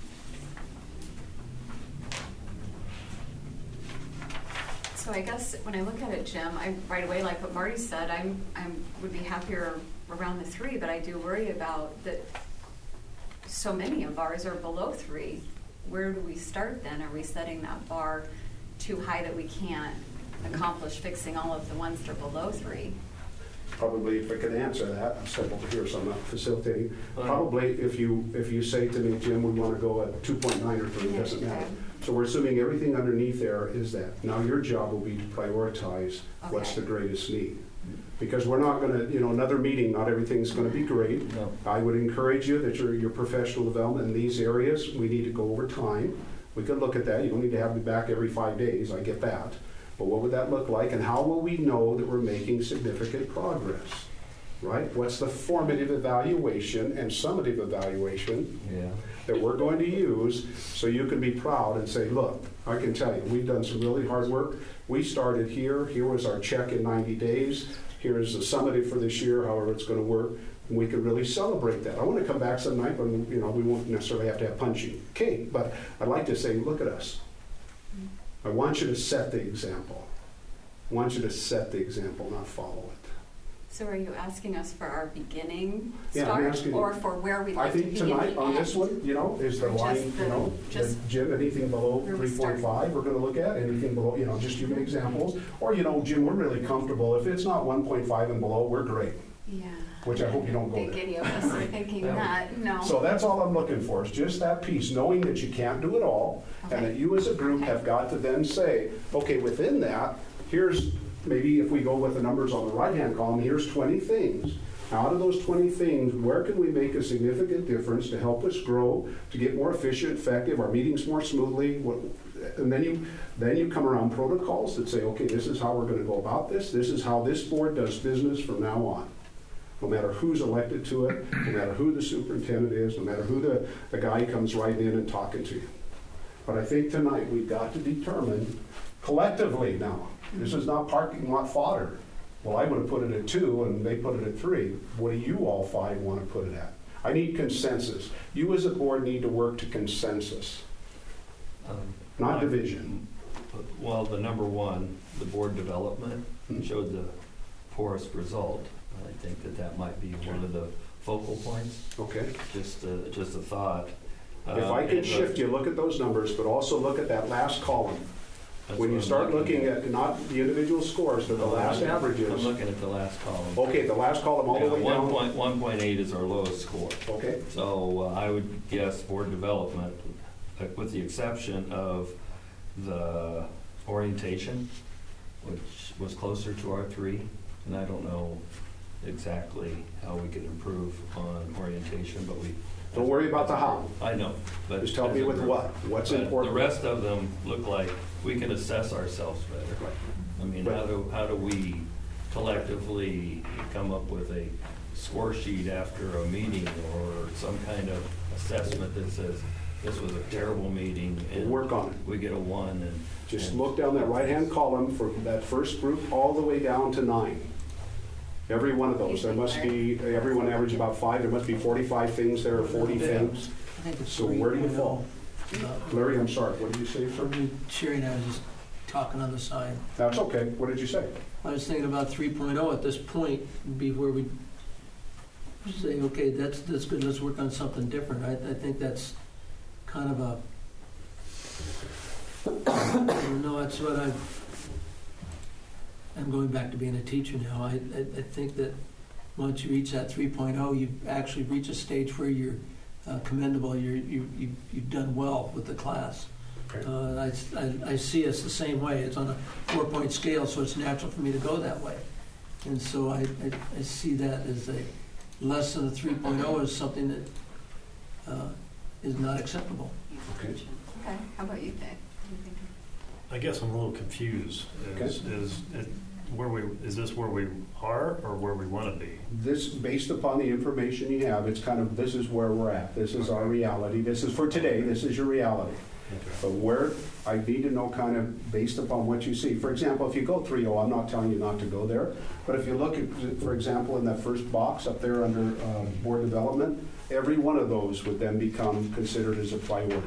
So I guess when I look at it, Jim, I right away, like what Marty said, I'm I'm would be happier around the three, but I do worry about that. So many of ours are below three. Where do we start then? Are we setting that bar too high that we can't accomplish fixing all of the ones that are below three? Probably, if I could answer that, I'm simple to hear, so I'm not facilitating. Well, Probably, if you if you say to me, Jim, we want to go at two point nine or three, it doesn't matter. Okay. So we're assuming everything underneath there is that. Now your job will be to prioritize what's Okay. the greatest need. Because we're not going to, you know, another meeting, not everything's going to be great. No. I would encourage you that your, your professional development in these areas, we need to go over time. We could look at that. You don't need to have me back every five days. I get that. But what would that look like, and how will we know that we're making significant progress? Right? What's the formative evaluation and summative evaluation Yeah. that we're going to use so you can be proud and say, look, I can tell you, we've done some really hard work. We started here. Here was our check in ninety days. Here's the summative for this year, however it's going to work. And we could really celebrate that. I want to come back some night when, you know, we won't necessarily have to have punching cake, but I'd like to say, look at us. I want you to set the example. I want you to set the example, not follow it. So are you asking us for our beginning Yeah, I'm start, asking you. or for where we'd I like to think be in tonight the on this end? one, you know, is the Or line, just the- you know, just Jim, anything below where we three point five, we're gonna look at, anything below, you know, just give me examples. Or, you know, Jim, we're really comfortable, if it's not one point five and below, we're great, Yeah. which I hope you don't I go think there. any of us are thinking that, no. So that's all I'm looking for, is just that piece, knowing that you can't do it all, and Okay. that you as a group Okay. have got to then say, okay, within that, here's maybe if we go with the numbers on the right-hand column, here's twenty things. Out of those twenty things, where can we make a significant difference to help us grow, to get more efficient, effective, our meetings more smoothly? What, and then you, then you come around protocols that say, okay, this is how we're going to go about this. This is how this board does business from now on. No matter who's elected to it, no matter who the superintendent is, no matter who the, the guy comes right in and talking to you. But I think tonight we've got to determine collectively now, this is not parking lot fodder. Well, I would have put it at two and they put it at three. What do you all five want to put it at? I need consensus. You as a board need to work to consensus, Um, not I- division. Well, the number one, the board development Hmm. showed the poorest result. I think that that might be one of the focal points, Okay. just, a- just a thought. If Uh, I and can the- shift you, look at those numbers, but also look at that last column. that's When what you I'm start looking at not the individual scores, but the Oh, last I'm- I'm averages. looking at the last column. Okay, the last column all the way One down. point, one point eight is our lowest score. Okay, So uh, I would guess board development, uh, with the exception of the orientation, which was closer to our three, and I don't know exactly how we could improve on orientation, but we. don't worry about the how. I know, but. Just tell me with what, what's But important. The rest of them look like we can assess ourselves better. I mean, how do, how do we collectively come up with a score sheet after a meeting or some kind of assessment that says, this was a terrible meeting We'll and work on it. we get a one and. Just and- look down that right-hand column from that first group all the way down to nine. Every one of those, there must be, everyone average about five, there must be forty-five things there, or forty Yeah. things. I think it's So where do you three fall? point oh. Larry, I'm sorry, what did you say, sir? Sherry and I was just talking on the side. That's okay, what did you say? I was thinking about three point oh at this point would be where we say, okay, that's, that's good, let's work on something different. I, I think that's kind of a, I don't know, that's what I, I'm going back to being a teacher now. I, I, I think that once you reach that three point oh, you actually reach a stage where you're uh, commendable, you're, you, you, you've done well with the class. Okay. Uh, I, I, I see us the same way. It's on a four-point scale, so it's natural for me to go that way. And so I, I, I see that as a less than a three point oh is something that uh, is not acceptable. Okay. Okay, how about you, Dave? What do you think? I guess I'm a little confused. Is, is it where we, is this where we are or where we want to be? This, based upon the information you have, it's kind of, this is where we're at. This is our reality. This is for today. This is your reality. But where, I need to know kind of based upon what you see. For example, if you go three oh, I'm not telling you not to go there, but if you look at, for example, in that first box up there under uh, board development, every one of those would then become considered as a priority.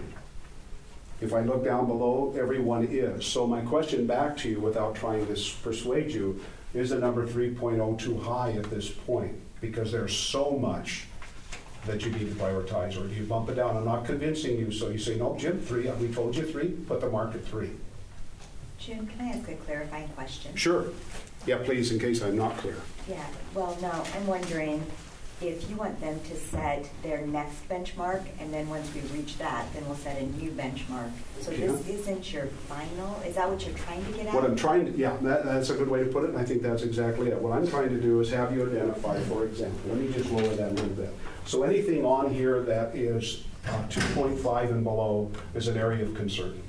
If I look down below, everyone is. So my question back to you, without trying to persuade you, is the number three point oh too high at this point? Because there's so much that you need to prioritize, or do you bump it down? I'm not convincing you, so you say, no, Jim, three, we told you three, put the mark at three. Jim, can I ask a clarifying question? Sure. Yeah, please, in case I'm not clear. Yeah, well, no, I'm wondering if you want them to set their next benchmark, and then once we reach that, then we'll set a new benchmark. So Okay. this isn't your final, is that what you're trying to get at? What I'm trying to, yeah, that, that's a good way to put it, and I think that's exactly it. What I'm trying to do is have you identify, for example, let me just lower that a little bit. So anything on here that is uh, two point five and below is an area of concern.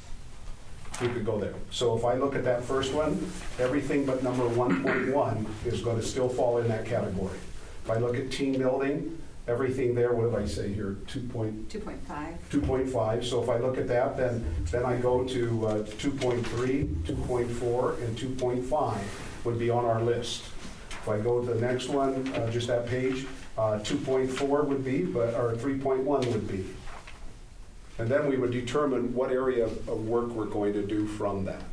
You could go there. So if I look at that first one, everything but number one point one is going to still fall in that category. If I look at team building, everything there, what did I say here, two point two point five. two point five. So if I look at that, then, then I go to uh, two point three, two point four, and two point five would be on our list. If I go to the next one, uh, just that page, uh, two point four would be, but or three point one would be. And then we would determine what area of of work we're going to do from that.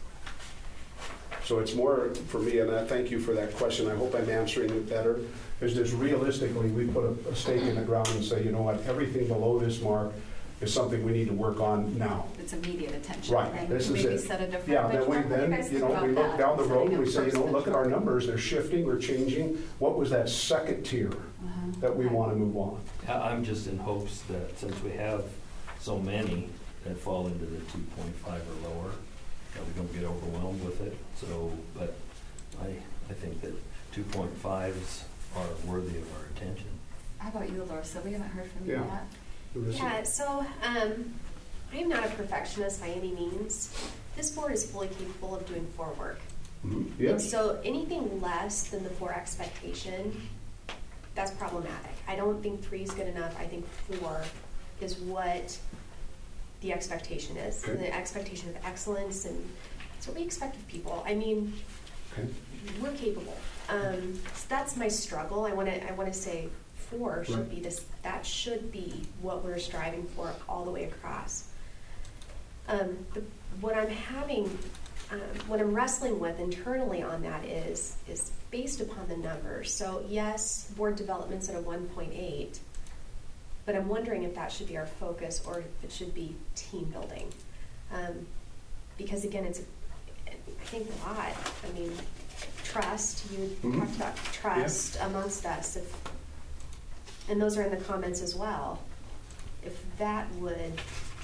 So it's more for me, and I thank you for that question. I hope I'm answering it better. Is just realistically, we put a, a stake in the ground and say, you know what, everything below this mark is something we need to work on now. It's immediate attention. Right, And this is maybe it. set a different Yeah, then we, benchmark. What do you then, guys you think know, about we look that? down the road Setting and a we say, you first know, look at our benchmark. numbers, they're shifting, they're changing. What was that second tier Uh-huh. that we want to move on? I- I'm just in hopes that since we have so many that fall into the two point five or lower, are we gonna get overwhelmed with it? So, but I, I think that two point fives are worthy of our attention. How about you, Larissa? We haven't heard from you Yeah. yet. Yeah, so um, I am not a perfectionist by any means. This board is fully capable of doing four work. Mhm. And Yes, so anything less than the four expectation, that's problematic. I don't think three is good enough. I think four is what the expectation is. Okay. And the expectation of excellence, and that's what we expect of people. I mean, okay, we're capable. Um, so that's my struggle. I want to I want to say four should Right. be this. That should be what we're striving for all the way across. Um, the, what I'm having, um, what I'm wrestling with internally on that is is based upon the numbers. So yes, board development's at a one point eight, but I'm wondering if that should be our focus or if it should be team building, um, because again, it's I think a lot. I mean, trust. You Mhm. talked about trust amongst us, if, and those are in the comments as well. If that would,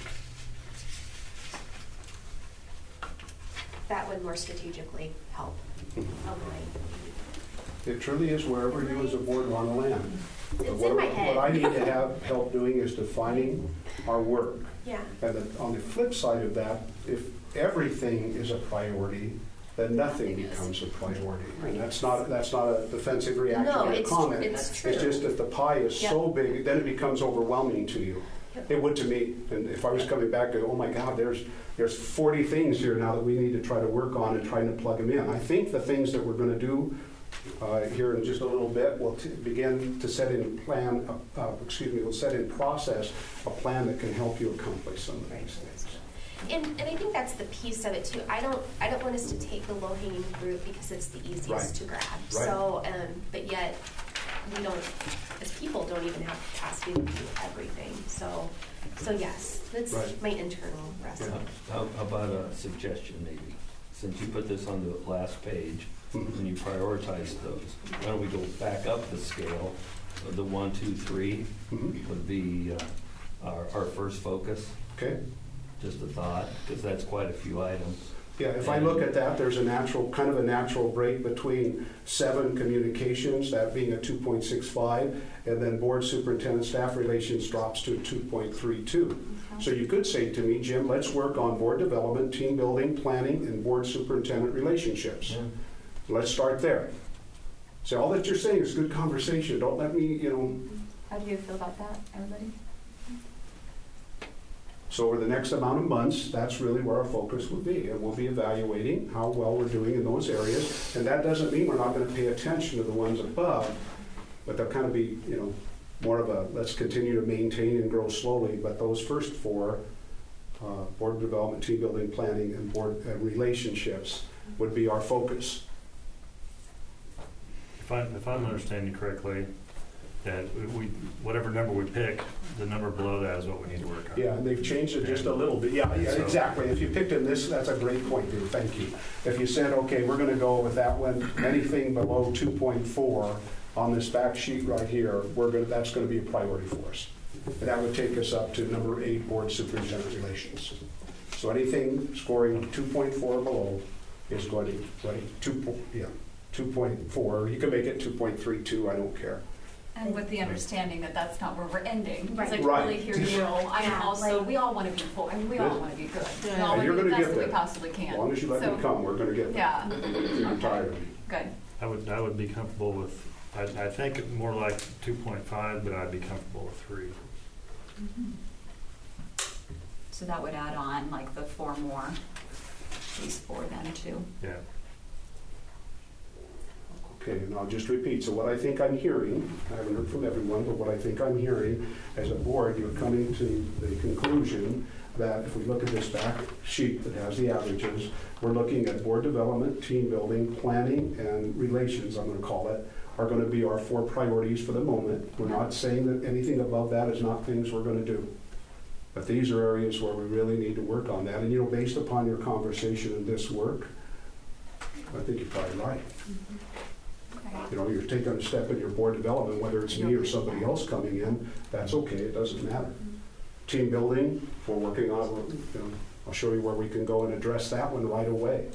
that would more strategically help align. it truly is wherever you as a board want to land. It's What- in my head. What I need to have help doing is defining our work. Yeah. And then on the flip side of that, if everything is a priority, then nothing Nothing is. becomes a priority. Right. And that's not, that's not a defensive reaction No, or a it's- comment. it's true. It's just if the pie is so big, then it becomes overwhelming to you. Yep. It would to me. And if I was coming back to, oh my God, there's, there's forty things here now that we need to try to work on and trying to plug them in. I think the things that we're going to do uh, here in just a little bit, we'll t- begin to set in plan, uh, uh, excuse me, we'll set in process a plan that can help you accomplish some of these things. And, and I think that's the piece of it too. I don't I don't want us to take the low hanging fruit because it's the easiest Right. to grab. Right. So, um, but yet we don't, as people, don't even have capacity to do everything. So, so yes, that's Right. my internal wrestle. Yeah. How, how about a suggestion maybe? Since you put this on the last page, Mhm. and you prioritize those, why don't we go back up the scale? Uh, The one, two, three Mhm. would be uh, our, our first focus, Okay? just a thought, because that's quite a few items. Yeah, if I look at that, there's a natural, kind of a natural break between seven communications, that being a two point six five, and then board superintendent staff relations drops to two point three two. So you could say to me, Jim, let's work on board development, team building, planning, and board superintendent relationships. Let's start there. So all that you're saying is good conversation. Don't let me, you know, How do you feel about that, everybody? so over the next amount of months, that's really where our focus will be. And we'll be evaluating how well we're doing in those areas. And that doesn't mean we're not going to pay attention to the ones above, but they'll kind of be, you know, more of a, let's continue to maintain and grow slowly. But those first four, uh, board development, team building, planning, and board uh, relationships would be our focus. If I, if I'm understanding correctly, that we, whatever number we pick, the number below that is what we need to work on. Yeah, and they've changed it just a little bit. Yeah, yeah, So- exactly. If you picked in this, that's a great point, dude. Thank you. If you said, okay, we're going to go with that one, anything below two point four on this back sheet right here, we're going to, that's going to be a priority for us. And that would take us up to number eight, board superintendent relations. So anything scoring two point four below is going to, right, two, po- yeah, two point four. You can make it two point three two, I don't care. And with the understanding that that's not where we're ending, because I Right. totally hear you. I'm Yeah, also, like- we all want to be full, I mean, we all Good. want to be good. We Yeah. all And want you're to be the gonna best get that we there. possibly can. As long as you let me So, come, we're going to get there. Yeah, You're tired of me. good. I would, I would be comfortable with, I, I think more like two point five, but I'd be comfortable with three. So that would add on like the four more, these four then too. Yeah. Okay, and I'll just repeat. So what I think I'm hearing, I haven't heard from everyone, but what I think I'm hearing, as a board, you're coming to the conclusion that if we look at this back sheet that has the averages, we're looking at board development, team building, planning, and relations, I'm going to call it, are going to be our four priorities for the moment. We're not saying that anything above that is not things we're going to do. But these are areas where we really need to work on that. And, you know, based upon your conversation and this work, I think you're probably right. Okay. You know, you're taking a step in your board development, whether it's me or somebody else coming in, that's okay, it doesn't matter. Team building, we're working on, you know, I'll show you where we can go and address that one right away.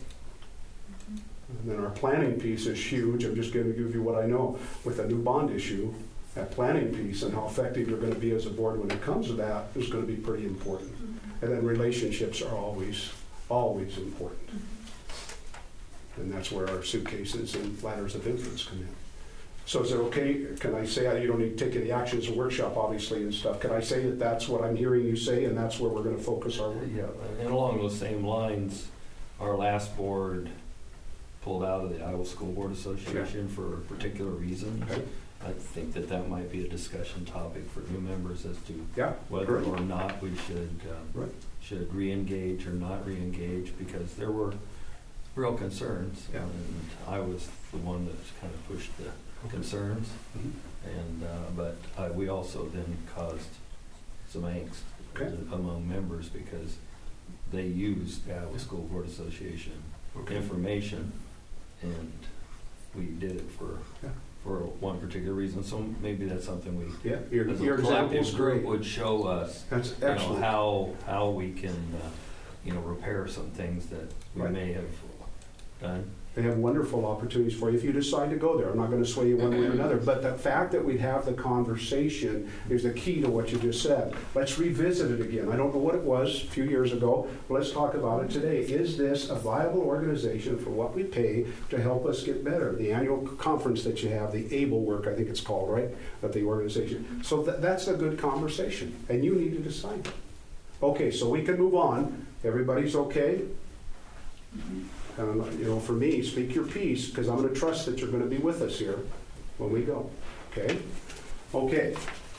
And then our planning piece is huge. I'm just going to give you what I know with a new bond issue. That planning piece and how effective you're going to be as a board when it comes to that is going to be pretty important. And then relationships are always, always important. And that's where our suitcases and letters of influence come in. So is it okay, can I say, you don't need to take any action as a workshop, obviously, and stuff. Can I say that that's what I'm hearing you say, and that's where we're going to focus our work? Yeah, and along those same lines, our last board pulled out of the Iowa School Board Association for particular reasons. Okay. I think that that might be a discussion topic for new members as to Yeah, whether great. or not we should um, Right. should re-engage or not re-engage, because there were real concerns, Yeah. and I was the one that kind of pushed the concerns, Mhm. and uh, but uh, we also then caused some angst Okay. among members because they used the Iowa School Board Association Okay. information, and we did it for Yeah. for one particular reason. So maybe that's something we, Yeah, your, as a your example is collective group, great. would show us, That's you know, excellent. how how we can, uh, you know, repair some things that we Right. may have done. They have wonderful opportunities for you if you decide to go there. I'm not going to sway you one way or another, but the fact that we have the conversation is the key to what you just said. Let's revisit it again. I don't know what it was a few years ago, but let's talk about it today. Is this a viable organization for what we pay to help us get better? The annual conference that you have, the ABLE work, I think it's called, right, of the organization. So th- that's a good conversation, and you need to decide. Okay, so we can move on. Everybody's okay? Um, you know, for me, speak your piece, because I'm going to trust that you're going to be with us here when we go. Okay? Okay.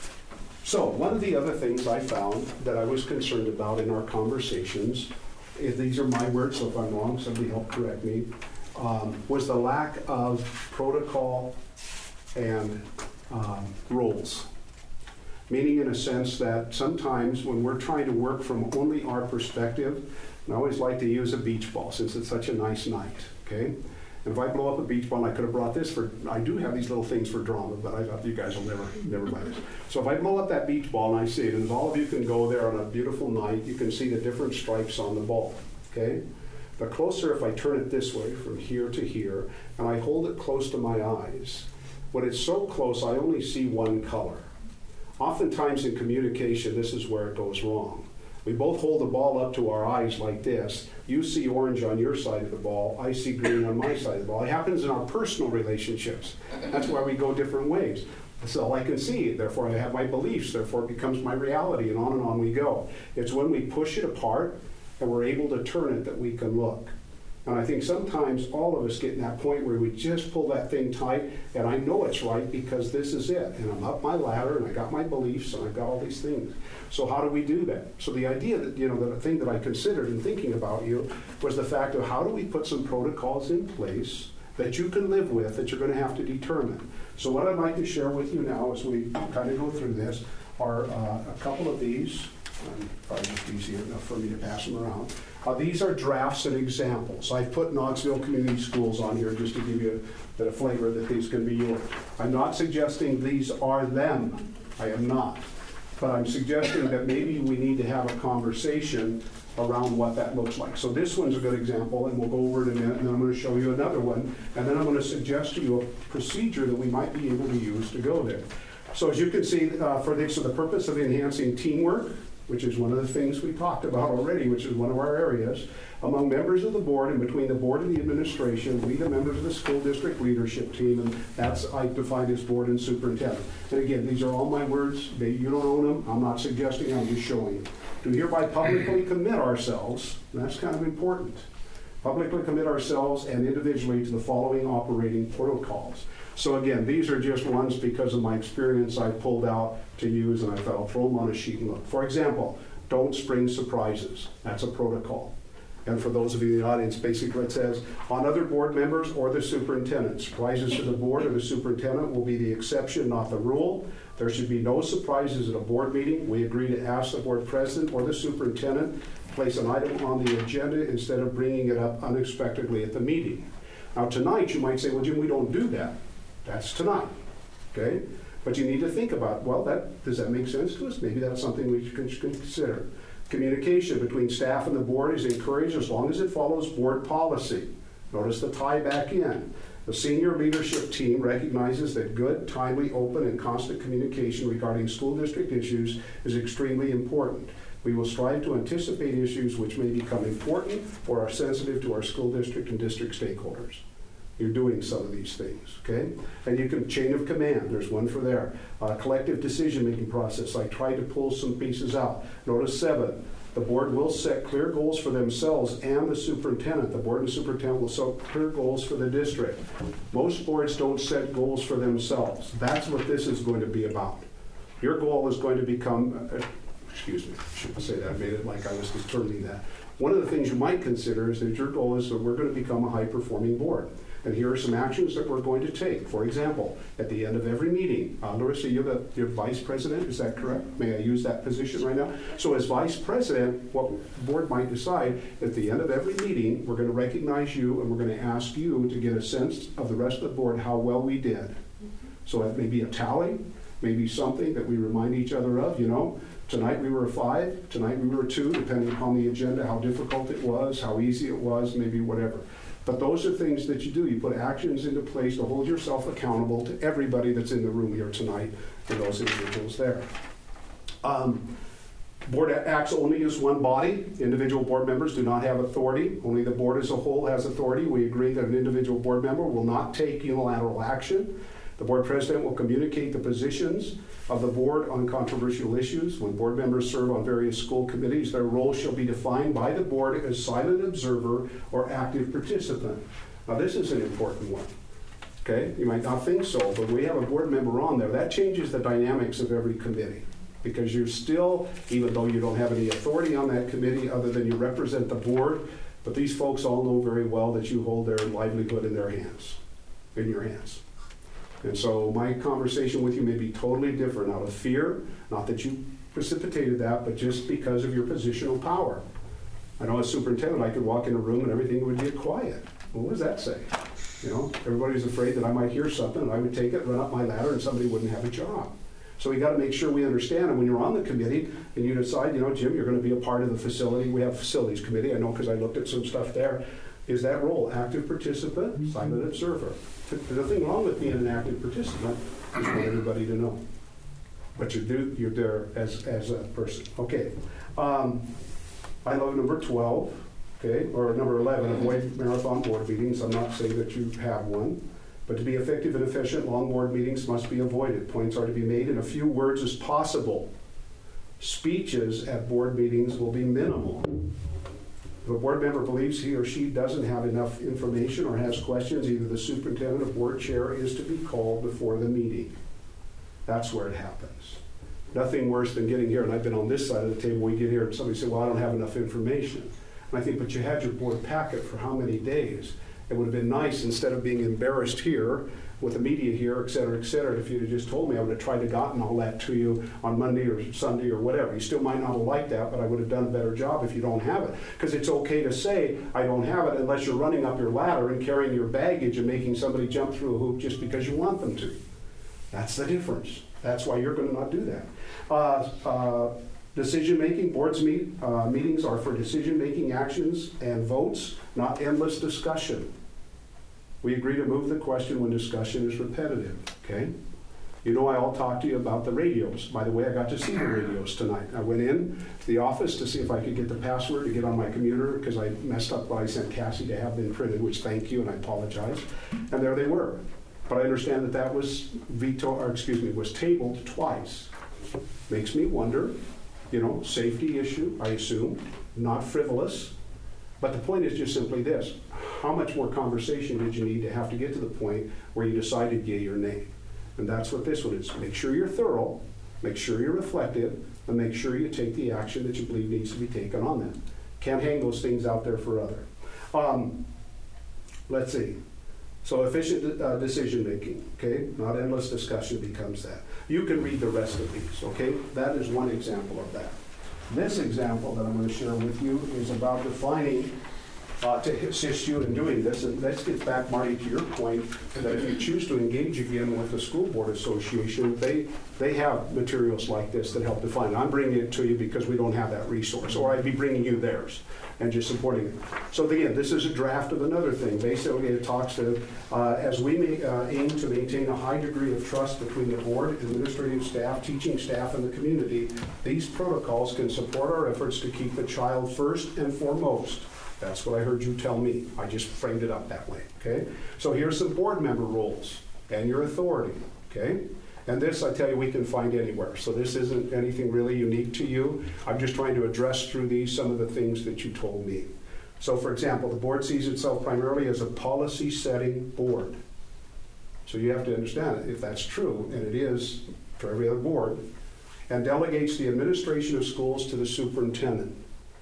So one of the other things I found that I was concerned about in our conversations, if these are my words, so if I'm wrong, somebody help correct me, um, was the lack of protocol and um, rules. Meaning in a sense that sometimes when we're trying to work from only our perspective, and I always like to use a beach ball since it's such a nice night, okay? And if I blow up a beach ball, and I could have brought this for, I do have these little things for drama, but I thought you guys will never, never buy this. So if I blow up that beach ball and I see it, and all of you can go there on a beautiful night, you can see the different stripes on the ball, okay? The closer, if I turn it this way, from here to here, and I hold it close to my eyes, when it's so close, I only see one color. Oftentimes in communication, this is where it goes wrong. We both hold the ball up to our eyes like this. You see orange on your side of the ball. I see green on my side of the ball. It happens in our personal relationships. That's why we go different ways. That's all I can see. Therefore, I have my beliefs. Therefore, it becomes my reality, and on and on we go. It's when we push it apart and we're able to turn it that we can look. And I think sometimes all of us get in that point where we just pull that thing tight, and I know it's right because this is it. And I'm up my ladder, and I got my beliefs, and I've got all these things. So how do we do that? So the idea that, you know, the thing that I considered in thinking about you was the fact of how do we put some protocols in place that you can live with, that you're going to have to determine. So what I'd like to share with you now as we kind of go through this are uh, a couple of these. Um, probably just easy enough for me to pass them around. Uh, these are drafts and examples. I've put Knoxville Community Schools on here just to give you a bit of flavor that these can be yours. I'm not suggesting these are them. I am not. But I'm suggesting that maybe we need to have a conversation around what that looks like. So this one's a good example, and we'll go over it in a minute, and then I'm going to show you another one, and then I'm going to suggest to you a procedure that we might be able to use to go there. So as you can see, uh, for this, so the purpose of enhancing teamwork, which is one of the things we talked about already, which is one of our areas, among members of the board and between the board and the administration, we the members of the school district leadership team, and that's I define as board and superintendent. And again, these are all my words. They, you don't own them. I'm not suggesting, I'm just showing you. To hereby publicly commit ourselves, and that's kind of important, publicly commit ourselves and individually to the following operating protocols. So again, these are just ones because of my experience I pulled out to use, and I thought I'll throw them on a sheet and look. For example, don't spring surprises. That's a protocol. And for those of you in the audience, basically it says, on other board members or the superintendent. Surprises to the board or the superintendent will be the exception, not the rule. There should be no surprises at a board meeting. We agree to ask the board president or the superintendent to place an item on the agenda instead of bringing it up unexpectedly at the meeting. Now tonight you might say, well, Jim, we don't do that. That's tonight, okay? But you need to think about, well, that does that make sense to us? Maybe that's something we should consider. Communication between staff and the board is encouraged as long as it follows board policy. Notice the tie back in. The senior leadership team recognizes that good, timely, open, and constant communication regarding school district issues is extremely important. We will strive to anticipate issues which may become important or are sensitive to our school district and district stakeholders. You're doing some of these things, okay? And you can, chain of command, there's one for there. Uh, collective decision-making process, I tried to pull some pieces out. Notice seven, the board will set clear goals for themselves and the superintendent. The board and superintendent will set clear goals for the district. Most boards don't set goals for themselves. That's what this is going to be about. Your goal is going to become, uh, excuse me, I shouldn't say that, I made it like I was determining that. One of the things you might consider is that your goal is that we're going to become a high-performing board. And here are some actions that we're going to take. For example, at the end of every meeting, uh, Larissa, you're the you're vice president, is that correct? May I use that position right now? So as vice president, what the board might decide, at the end of every meeting, we're going to recognize you and we're going to ask you to get a sense of the rest of the board how well we did. So it may be a tally, maybe something that we remind each other of, you know. Tonight we were a five, tonight we were a two, depending upon the agenda, how difficult it was, how easy it was, maybe whatever. But those are things that you do. You put actions into place to hold yourself accountable to everybody that's in the room here tonight and those individuals there. Um, board acts only as one body. Individual board members do not have authority. Only the board as a whole has authority. We agree that an individual board member will not take unilateral action. The board president will communicate the positions of the board on controversial issues. When board members serve on various school committees, their role shall be defined by the board as silent observer or active participant. Now this is an important one. Okay, you might not think so, but we have a board member on there. That changes the dynamics of every committee, because you're still, even though you don't have any authority on that committee other than you represent the board, but these folks all know very well that you hold their livelihood in their hands, in your hands. And so my conversation with you may be totally different out of fear, not that you precipitated that, but just because of your positional power. I know as superintendent, I could walk in a room and everything would get quiet. Well, what does that say? You know, everybody's afraid that I might hear something and I would take it, run up my ladder, and somebody wouldn't have a job. So we got to make sure we understand, and when you're on the committee and you decide, you know, Jim, you're going to be a part of the facility. We have a facilities committee, I know because I looked at some stuff there. Is that role active participant, silent observer? There's nothing wrong with being an active participant. I just want everybody to know. But you do, you're there as, as a person. Okay. Um, I love number twelve, okay, or number eleven, avoid marathon board meetings. I'm not saying that you have one. But to be effective and efficient, long board meetings must be avoided. Points are to be made in a few words as possible. Speeches at board meetings will be minimal. If a board member believes he or she doesn't have enough information or has questions, either the superintendent or board chair is to be called before the meeting. That's where it happens. Nothing worse than getting here, and I've been on this side of the table, we get here and somebody said, well, I don't have enough information. And I think, but you had your board packet for how many days? It would have been nice, instead of being embarrassed here with the media here, et cetera, et cetera, if you'd have just told me, I would have tried to gotten all that to you on Monday or Sunday or whatever. You still might not have liked that, but I would have done a better job if you don't have it. Because it's okay to say, I don't have it, unless you're running up your ladder and carrying your baggage and making somebody jump through a hoop just because you want them to. That's the difference. That's why you're going to not do that. Uh, uh, Decision-making, boards meet, uh, meetings are for decision-making actions and votes, not endless discussion. We agree to move the question when discussion is repetitive, okay? You know, I all talked to you about the radios. By the way, I got to see the radios tonight. I went in to the office to see if I could get the password to get on my computer, because I messed up what I sent Cassie to have them printed, which thank you, and I apologize. And there they were. But I understand that that was veto, or excuse me, was tabled twice. Makes me wonder. You know, safety issue, I assume, not frivolous. But the point is just simply this. How much more conversation did you need to have to get to the point where you decided yea or nay? And that's what this one is. Make sure you're thorough, make sure you're reflective, and make sure you take the action that you believe needs to be taken on them. Can't hang those things out there forever. Um, let's see. So efficient uh, decision making, okay? Not endless discussion becomes that. You can read the rest of these, okay? That is one example of that. This example that I'm going to share with you is about defining uh, to assist you in doing this. And let's get back, Marty, to your point, that if you choose to engage again with the School Board Association, they they have materials like this that help define it. I'm bringing it to you because we don't have that resource, or I'd be bringing you theirs and just supporting it. So again, this is a draft of another thing. Basically, it talks to, uh, as we may, uh, aim to maintain a high degree of trust between the board, administrative staff, teaching staff, and the community, these protocols can support our efforts to keep the child first and foremost. That's what I heard you tell me. I just framed it up that way, okay? So here's some board member roles and your authority, okay? And this, I tell you, we can find anywhere. So this isn't anything really unique to you. I'm just trying to address through these some of the things that you told me. So for example, the board sees itself primarily as a policy-setting board. So you have to understand it, if that's true, and it is for every other board, and delegates the administration of schools to the superintendent.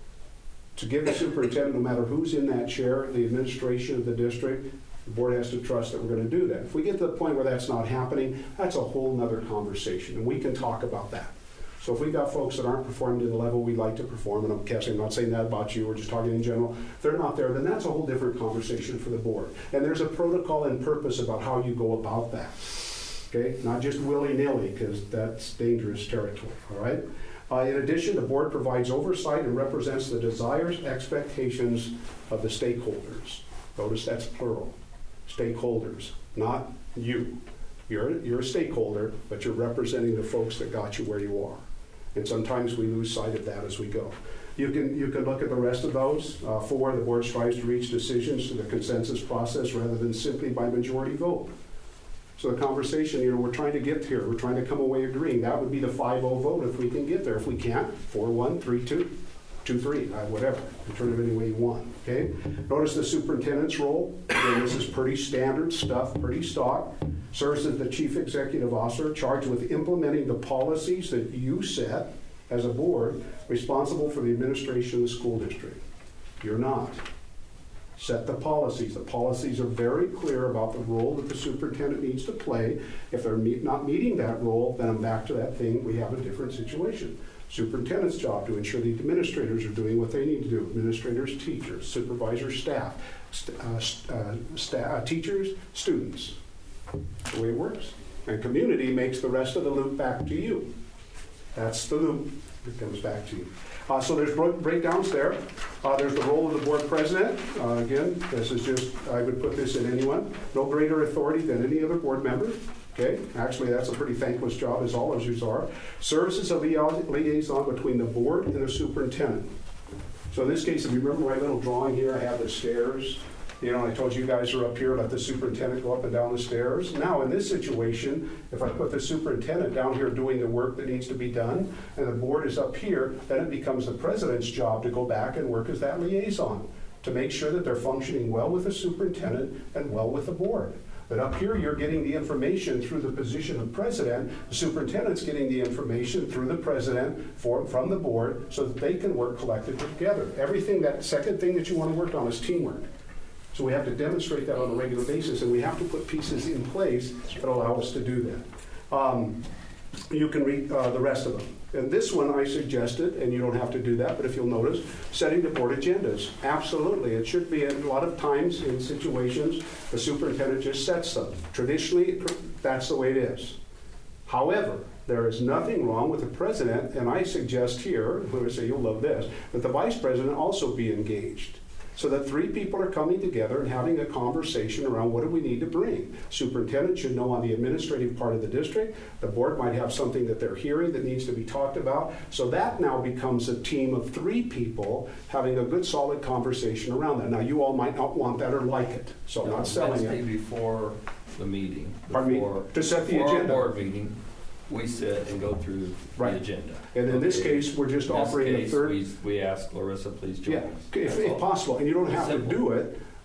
To give the superintendent, no matter who's in that chair, the administration of the district, the board has to trust that we're going to do that. If we get to the point where that's not happening, that's a whole nother conversation, and we can talk about that. So if we've got folks that aren't performing to the level we'd like to perform, and I'm guessing, I'm not saying that about you, we're just talking in general, if they're not there, then that's a whole different conversation for the board. And there's a protocol and purpose about how you go about that. Okay? Not just willy-nilly, because that's dangerous territory, all right? Uh, in addition, the board provides oversight and represents the desires, expectations of the stakeholders. Notice that's plural. Stakeholders, not you. You're, you're a stakeholder, but you're representing the folks that got you where you are. And sometimes we lose sight of that as we go. You can, you can look at the rest of those. Uh, four, the board strives to reach decisions through the consensus process rather than simply by majority vote. So the conversation, you know, we're trying to get here. We're trying to come away agreeing. That would be the five oh vote if we can get there. If we can't, four one, three two, two three, uh, whatever. You turn it any way you want, okay? Notice the superintendent's role. Again, this is pretty standard stuff, pretty stock. Serves as the chief executive officer, charged with implementing the policies that you set as a board, responsible for the administration of the school district. You're not. Set the policies. The policies are very clear about the role that the superintendent needs to play. If they're meet, not meeting that role, then I'm back to that thing, we have a different situation. Superintendent's job to ensure the administrators are doing what they need to do. Administrators, teachers, supervisors, staff, st uh, uh, sta uh, teachers, students. That's the way it works. And community makes the rest of the loop back to you. That's the loop that comes back to you. Uh, so there's breakdowns there. Uh, there's the role of the board president. Uh, again, this is just, I would put this in anyone. No greater authority than any other board member. Okay, actually that's a pretty thankless job, as all of you are. Serves as a liaison between the board and the superintendent. So in this case, if you remember my little drawing here, I have the stairs. You know, I told you guys are up here, let the superintendent go up and down the stairs. Now, in this situation, if I put the superintendent down here doing the work that needs to be done, and the board is up here, then it becomes the president's job to go back and work as that liaison to make sure that they're functioning well with the superintendent and well with the board. But up here, you're getting the information through the position of president. The superintendent's getting the information through the president for, from the board so that they can work collectively together. Everything, that second thing that you want to work on is teamwork. So we have to demonstrate that on a regular basis, and we have to put pieces in place that allow us to do that. Um, you can read uh, the rest of them. And this one I suggested, and you don't have to do that, but if you'll notice, setting the board agendas. Absolutely. It should be, a lot of times in situations, the superintendent just sets them. Traditionally, that's the way it is. However, there is nothing wrong with the president, and I suggest here, who say you'll love this, that the vice president also be engaged. So that three people are coming together and having a conversation around what do we need to bring. Superintendent should know on the administrative part of the district. The board might have something that they're hearing that needs to be talked about. So that now becomes a team of three people having a good solid conversation around that. Now you all might not want that or like it, so I'm not selling Wednesday it. before the meeting. Pardon before, me? To set the before agenda. Our board meeting, we sit and go through Right. the agenda. And in this Okay. case, we're just In this offering a case, third. We, we ask Larissa, please join Yeah, us. if, That's if all. possible, and you don't have to Simple. do it.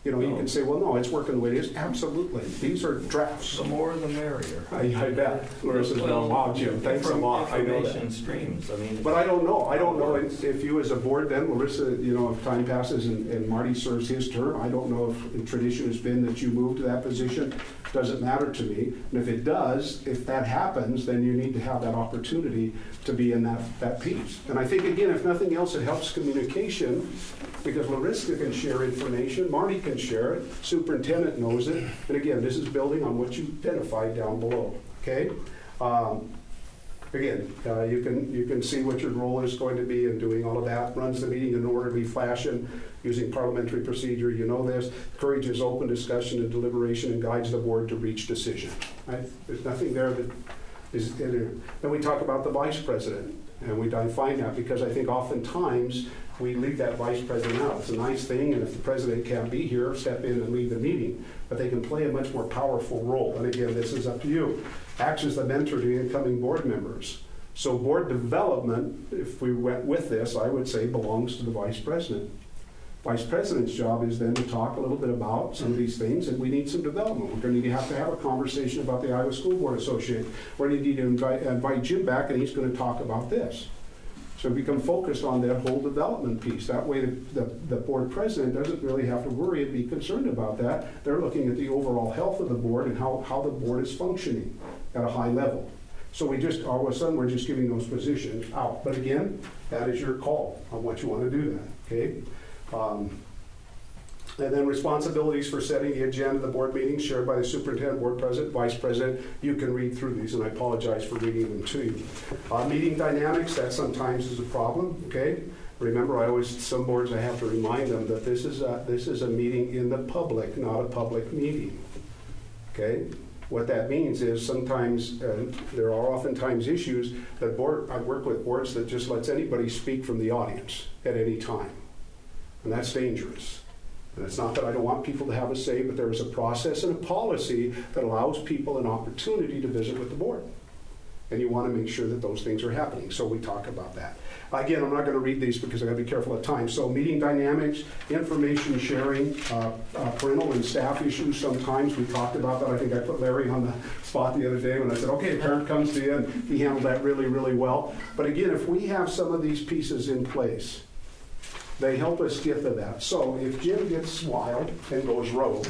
You know, you No. can say, well, no, it's working the way it is. Absolutely. These are drafts. The more the merrier. I, I bet. Larissa says, well, wow, Jim, thanks a lot. I know that. Information streams, I mean. But I don't know. I don't know if if you as a board then, Larissa, you know, if time passes and, and Marty serves his term, I don't know if the tradition has been that you move to that position. Doesn't matter to me. And if it does, if that happens, then you need to have that opportunity to be in that, that piece. And I think, again, if nothing else, it helps communication because Larissa can share information, Marty can share it, superintendent knows it. And again, this is building on what you identified down below, okay? Um, Again, uh, you can you can see what your role is going to be in doing all of that. Runs the meeting in an orderly fashion using parliamentary procedure. You know this. Encourages open discussion and deliberation and guides the board to reach decision. Right? There's nothing there that is. Then we talk about the vice president, and we define that because I think oftentimes we leave that vice president out. It's a nice thing, and if the president can't be here, step in and lead the meeting. But they can play a much more powerful role. And again, this is up to you. Acts as the mentor to incoming board members. So board development, if we went with this, I would say belongs to the vice president. Vice president's job is then to talk a little bit about some of these things, and we need some development. We're going to need to have to have a conversation about the Iowa School Board Association. We're going to need to invite, invite Jim back, and he's going to talk about this. So become focused on that whole development piece. That way the, the, the board president doesn't really have to worry and be concerned about that. They're looking at the overall health of the board and how, how the board is functioning at a high level. So we just, all of a sudden, we're just giving those positions out. But again, that is your call on what you want to do that, okay? Um, And then responsibilities for setting the agenda of the board meetings shared by the superintendent, board president, vice president. You can read through these, and I apologize for reading them to you. Uh, meeting dynamics, that sometimes is a problem, okay? Remember, I always, some boards, I have to remind them that this is a, this is a meeting in the public, not a public meeting, okay? What that means is sometimes, uh, there are oftentimes issues that board, I work with boards that just lets anybody speak from the audience at any time, and that's dangerous. And it's not that I don't want people to have a say, but there is a process and a policy that allows people an opportunity to visit with the board. And you want to make sure that those things are happening. So we talk about that. Again, I'm not going to read these because I've got to be careful of time. So meeting dynamics, information sharing, uh, uh, parental and staff issues sometimes. We talked about that. I think I put Larry on the spot the other day when I said, okay, a parent comes to you, and he handled that really, really well. But again, if we have some of these pieces in place, they help us get to that. So if Jim gets wild and goes rogue,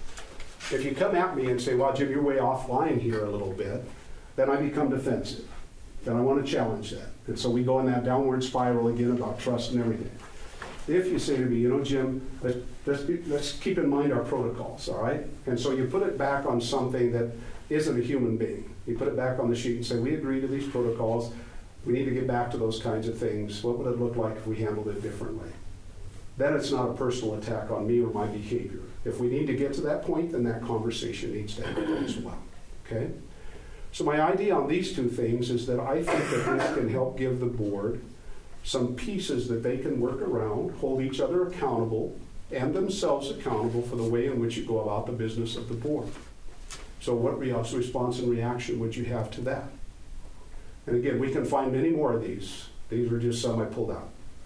if you come at me and say, well, Jim, you're way offline here a little bit, then I become defensive. Then I want to challenge that. And so we go in that downward spiral again about trust and everything. If you say to me, you know, Jim, let's, let's, be, let's keep in mind our protocols, all right? And so you put it back on something that isn't a human being. You put it back on the sheet and say, we agree to these protocols. We need to get back to those kinds of things. What would it look like if we handled it differently? Then it's not a personal attack on me or my behavior. If we need to get to that point, then that conversation needs to happen as well, okay? So my idea on these two things is that I think that this can help give the board some pieces that they can work around, hold each other accountable, and themselves accountable for the way in which you go about the business of the board. So what response and reaction would you have to that? And again, we can find many more of these. These were just some I pulled out.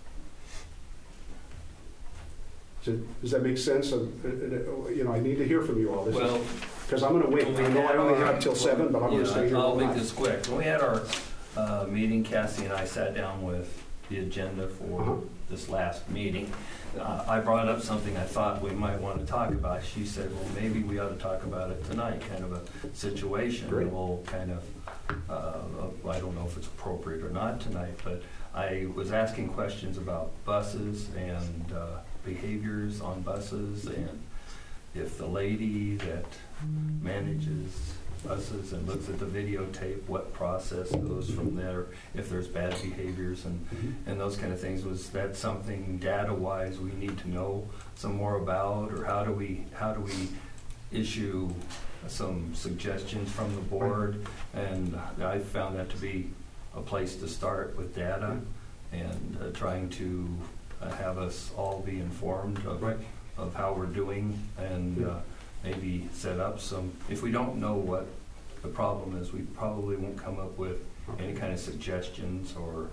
Does that make sense? Uh, you know, I need to hear from you all. This Well, because I'm going to wait. I know I only have till seven, but I'm going to stay here I'll all make night. this quick. When we had our uh, meeting, Cassie and I sat down with the agenda for Uh-huh. this last meeting. Uh, I brought up something I thought we might want to talk about. She said, well, maybe we ought to talk about it tonight, kind of a situation. Great. And we'll kind of, uh, I don't know if it's appropriate or not tonight, but I was asking questions about buses and uh, behaviors on buses, and if the lady that manages buses and looks at the videotape, what process goes from there, if there's bad behaviors and, Mm-hmm. and those kind of things. Was that something data-wise we need to know some more about, or how do we, how do we issue some suggestions from the board? And I found that to be a place to start with data and uh, trying to uh, have us all be informed of, Right. of how we're doing, and Yeah. uh, maybe set up some, if we don't know what the problem is, we probably won't come up with any kind of suggestions or,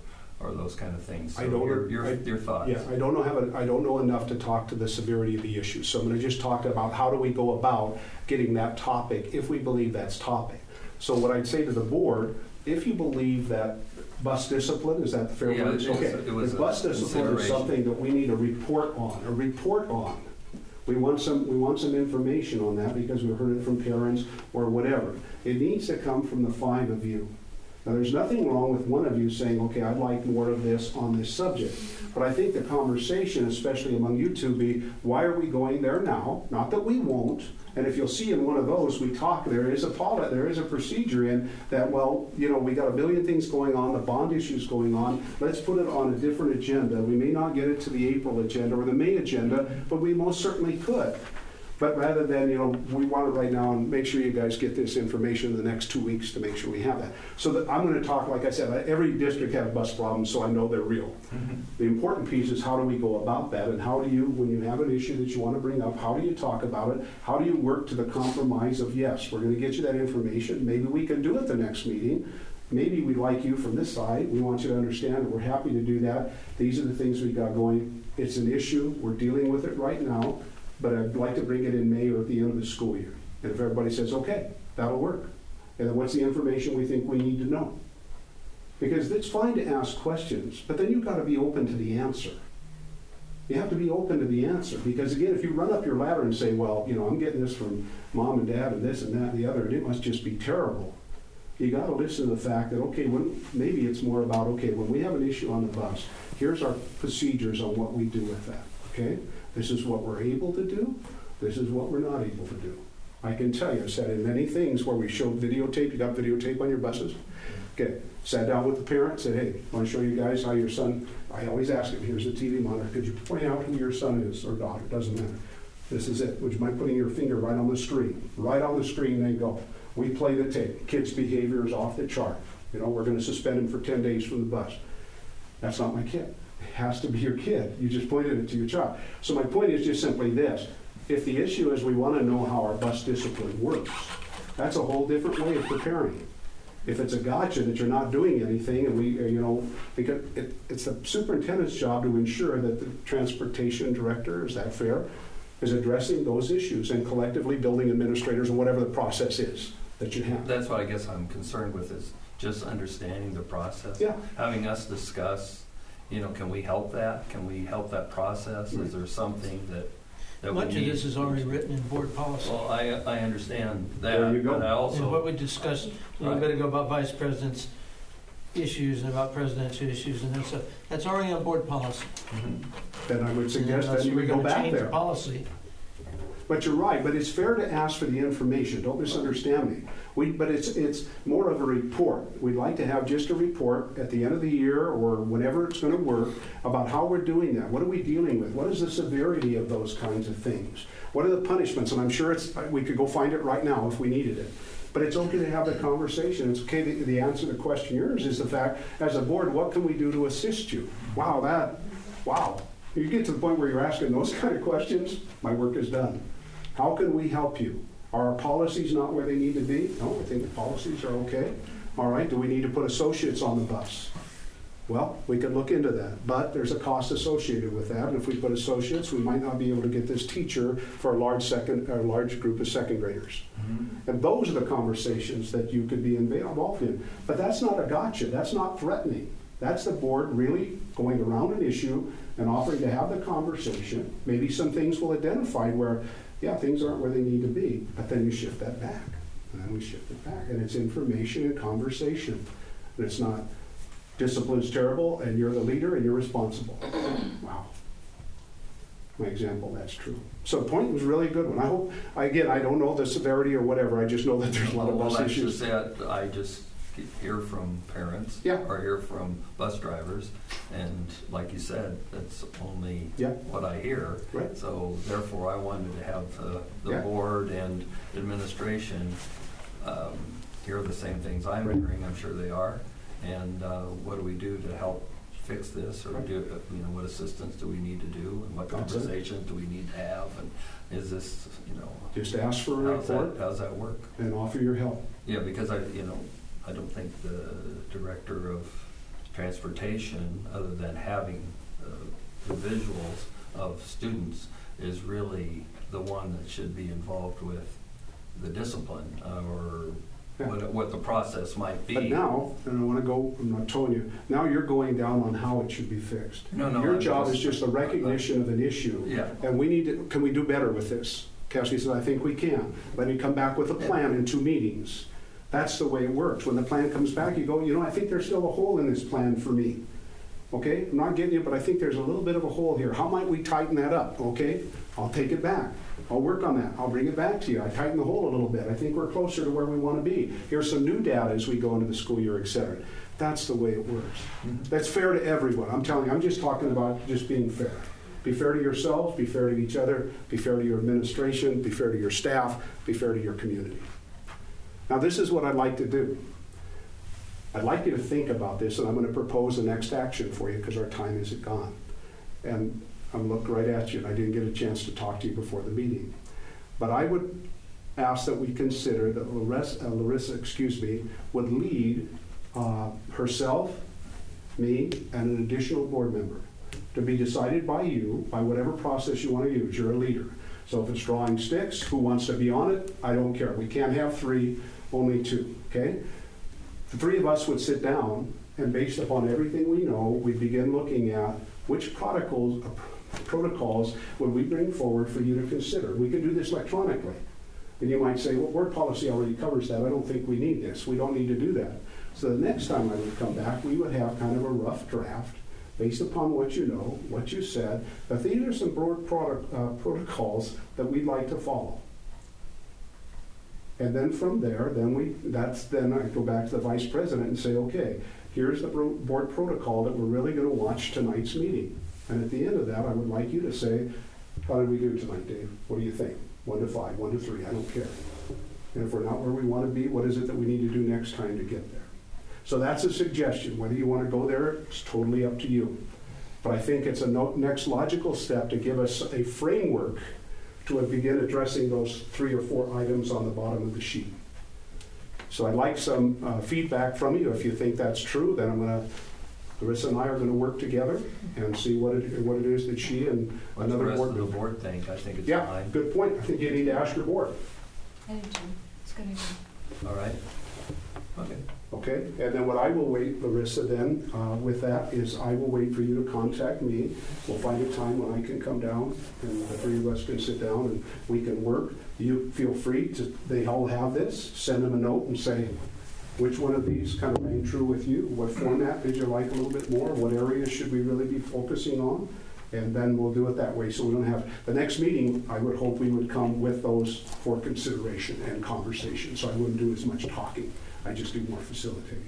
or those kind of things. I So don't- your, your, I- your thoughts. Yeah, I don't know how, I don't know enough to talk to the severity of the issue. So I'm going to just talk about how do we go about getting that topic if we believe that's topic. So what I'd say to the board, if you believe that bus discipline, is that the fair Yeah, word? it was- Okay, it was if a bus discipline is consideration. something that we need a report on, a report on. We want some, we want some information on that because we've heard it from parents or whatever. It needs to come from the five of you. Now, there's nothing wrong with one of you saying, okay, I'd like more of this on this subject. But I think the conversation, especially among you two, be, why are we going there now? Not that we won't. And if you'll see in one of those, we talk, there is a poli- there is a procedure in that, well, you know, we got a billion things going on, the bond issue's going on. Let's put it on a different agenda. We may not get it to the April agenda or the May agenda, but we most certainly could. But rather than, you know, we want it right now and make sure you guys get this information in the next two weeks to make sure we have that. So that I'm going to talk, like I said, every district has bus problems, so I know they're real. Mm-hmm. The important piece is how do we go about that, and how do you, when you have an issue that you want to bring up, how do you talk about it? How do you work to the compromise of, yes, we're going to get you that information. Maybe we can do it the next meeting. Maybe we'd like you from this side. We want you to understand that we're happy to do that. These are the things we got going. It's an issue. We're dealing with it right now. But I'd like to bring it in May or at the end of the school year. And if everybody says, okay, that'll work. And then what's the information we think we need to know? Because it's fine to ask questions, but then you've got to be open to the answer. You have to be open to the answer. Because again, if you run up your ladder and say, well, you know, I'm getting this from mom and dad and this and that and the other, and it must just be terrible. You got to listen to the fact that, okay, when, maybe it's more about, okay, when we have an issue on the bus, here's our procedures on what we do with that, okay? This is what we're able to do. This is what we're not able to do. I can tell you, I've said in many things where we showed videotape. You got videotape on your buses? Okay. Sat down with the parent, said, hey, I want to show you guys how your son, I always ask him, here's the T V monitor. Could you point out who your son is or daughter? Doesn't matter. This is it. Would you mind putting your finger right on the screen? Right on the screen, then go. We play the tape. Kid's behavior is off the chart. You know, we're going to suspend him for ten days from the bus. That's not my kid. It has to be your kid. You just pointed it to your child. So my point is just simply this. If the issue is we want to know how our bus discipline works, that's a whole different way of preparing. If it's a gotcha that you're not doing anything, and we, you know, because it, it's the superintendent's job to ensure that the transportation director, is that fair, is addressing those issues and collectively building administrators and whatever the process is that you have. That's what I guess I'm concerned with, is just understanding the process. Yeah. Having us discuss, you know, can we help that? Can we help that process? Is there something that, that we Much of need? this is already written in board policy. Well, I, I understand that. There you go. But I And what also, we discussed a little Right. bit ago about vice president's issues and about presidential issues and that stuff, that's already on board policy. Mhm. Then I would suggest Unless that you we're would go gonna back change the there. policy. But you're right, but it's fair to ask for the information, don't misunderstand me. We, but it's, it's more of a report. We'd like to have just a report at the end of the year or whenever it's gonna work about how we're doing that. What are we dealing with? What is the severity of those kinds of things? What are the punishments? And I'm sure it's, we could go find it right now if we needed it. But it's okay to have the conversation. It's okay, the, the answer to the question yours is the fact, as a board, what can we do to assist you? Wow, that, wow. You get to the point where you're asking those kind of questions, my work is done. How can we help you? Are our policies not where they need to be? No, I think the policies are okay. All right, do we need to put associates on the bus? Well, we could look into that, but there's a cost associated with that. And if we put associates, we might not be able to get this teacher for a large second, a large group of second graders. Mhm. And those are the conversations that you could be involved in. But that's not a gotcha. That's not threatening. That's the board really going around an issue and offering to have the conversation. Maybe some things will identify where, yeah, things aren't where they need to be, but then you shift that back. And then we shift it back. And it's information and conversation. And it's not discipline's terrible and you're the leader and you're responsible. Wow. My example, that's true. So the point was really a good one. I hope, again, I don't know the severity or whatever. I just know that there's a lot of well, bus that's issues. just it. I just hear from parents. Yeah. Or hear from bus drivers. And like you said, that's only Yeah. what I hear. Right. So therefore, I wanted to have the, the Yeah. board and administration um, hear the same things I'm Right. hearing. I'm sure they are. And uh, what do we do to help fix this, or Right. do, you know, what assistance do we need to do, and what That's it. conversations do we need to have, and is this, you know, Just ask for a how's that, report how's that work? and offer your help. Yeah, because I, you know, I don't think the director of transportation, other than having uh, the visuals of students, is really the one that should be involved with the discipline, uh, or Yeah. what, what the process might be. But now, and I want to go, I'm not telling you, now you're going down on how it should be fixed. No, no, Your I'm job just- is just the recognition of an issue. Yeah. And we need to, can we do better with this? Cassie said, I think we can. Let me come back with a plan in two meetings. That's the way it works. When the plan comes back, you go, you know, I think there's still a hole in this plan for me. Okay, I'm not getting you, but I think there's a little bit of a hole here. How might we tighten that up? Okay, I'll take it back. I'll work on that. I'll bring it back to you. I tighten the hole a little bit. I think we're closer to where we want to be. Here's some new data as we go into the school year, et cetera. That's the way it works. That's fair to everyone. I'm telling you, I'm just talking about just being fair. Be fair to yourselves, be fair to each other, be fair to your administration, be fair to your staff, be fair to your community. Now, this is what I'd like to do. I'd like you to think about this, and I'm going to propose the next action for you because our time isn't gone. And I'm looking right at you, and I didn't get a chance to talk to you before the meeting. But I would ask that we consider that Larissa, uh, Larissa excuse me, would lead uh, herself, me, and an additional board member to be decided by you, by whatever process you want to use. You're a leader. So if it's drawing sticks, who wants to be on it? I don't care. We can't have three, only two, okay? The three of us would sit down, and based upon everything we know, we'd begin looking at which protocols, uh, protocols would we bring forward for you to consider. We could do this electronically. And you might say, well, board policy already covers that. I don't think we need this. We don't need to do that. So the next time I would come back, we would have kind of a rough draft based upon what you know, what you said, that these are some broad product, uh, protocols that we'd like to follow. And then from there, then we, that's, then I go back to the vice president and say, okay, here's the board protocol that we're really going to watch tonight's meeting. And at the end of that, I would like you to say, how did we do tonight, Dave? What do you think? One to five, one to three, I don't care. And if we're not where we want to be, what is it that we need to do next time to get there? So that's a suggestion. Whether you want to go there, it's totally up to you. But I think it's a no- next logical step to give us a framework to begin addressing those three or four items on the bottom of the sheet. So I'd like some uh, feedback from you. If you think that's true, then I'm going to, Larissa and I are going to work together and see what it, what it is that she and What the another rest board of the member. board think, I think it's Yeah, fine. good point. I think you need to ask your board. I do too. It's a good idea. All right? Okay. Okay, and then what I will wait, Larissa, then, uh, with that, is I will wait for you to contact me. We'll find a time when I can come down, and the three of us can sit down and we can work. You feel free to, they all have this, send them a note and say, which one of these kind of rang true with you? What format did you like a little bit more? What areas should we really be focusing on? And then we'll do it that way, so we don't have, the next meeting, I would hope we would come with those for consideration and conversation, so I wouldn't do as much talking. I just do more facilitating.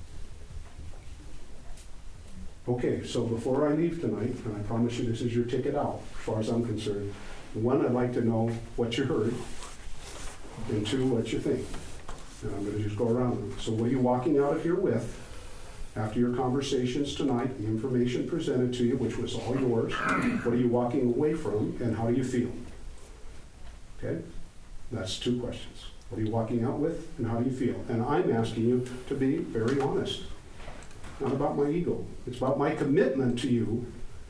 Okay, so before I leave tonight, and I promise you this is your ticket out, as far as I'm concerned, one, I'd like to know what you heard, and two, what you think. And I'm going to just go around them. So what are you walking out of here with after your conversations tonight, the information presented to you, which was all yours, what are you walking away from, and how do you feel? Okay, that's two questions. What are you walking out with, and how do you feel? And I'm asking you to be very honest. Not about my ego. It's about my commitment to you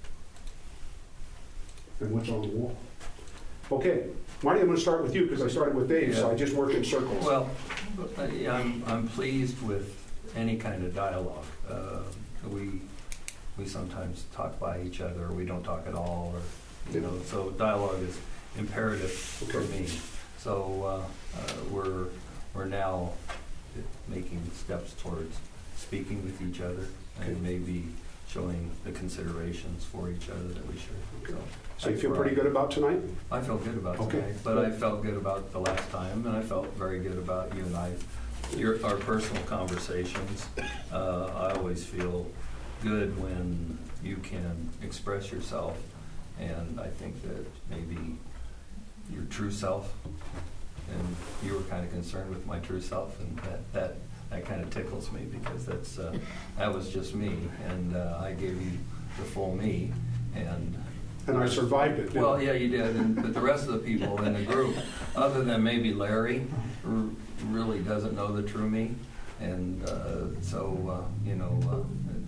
and what's on the wall. Okay, Marty, I'm going to start with you because I started with Dave, so I just work in circles. Well, uh, yeah, I'm, I'm pleased with any kind of dialogue. Uh, we, we sometimes talk by each other, or we don't talk at all, or, you know, so dialogue is imperative for me. So uh, uh, we're, we're now making steps towards speaking with each other and maybe showing the considerations for each other that we should. So, So you feel pretty good about tonight? I feel good about Okay. tonight, but I felt good about the last time, and I felt very good about you and I, your, our personal conversations. Uh, I always feel good when you can express yourself, and I think that maybe your true self, and you were kind of concerned with my true self, and that that, that kind of tickles me because that's uh, that was just me, and uh, I gave you the full me, and And I survived it. didn't well, I? yeah, you did, and, but the rest of the people in the group, other than maybe Larry, r- really doesn't know the true me, and uh, so uh, you know, uh,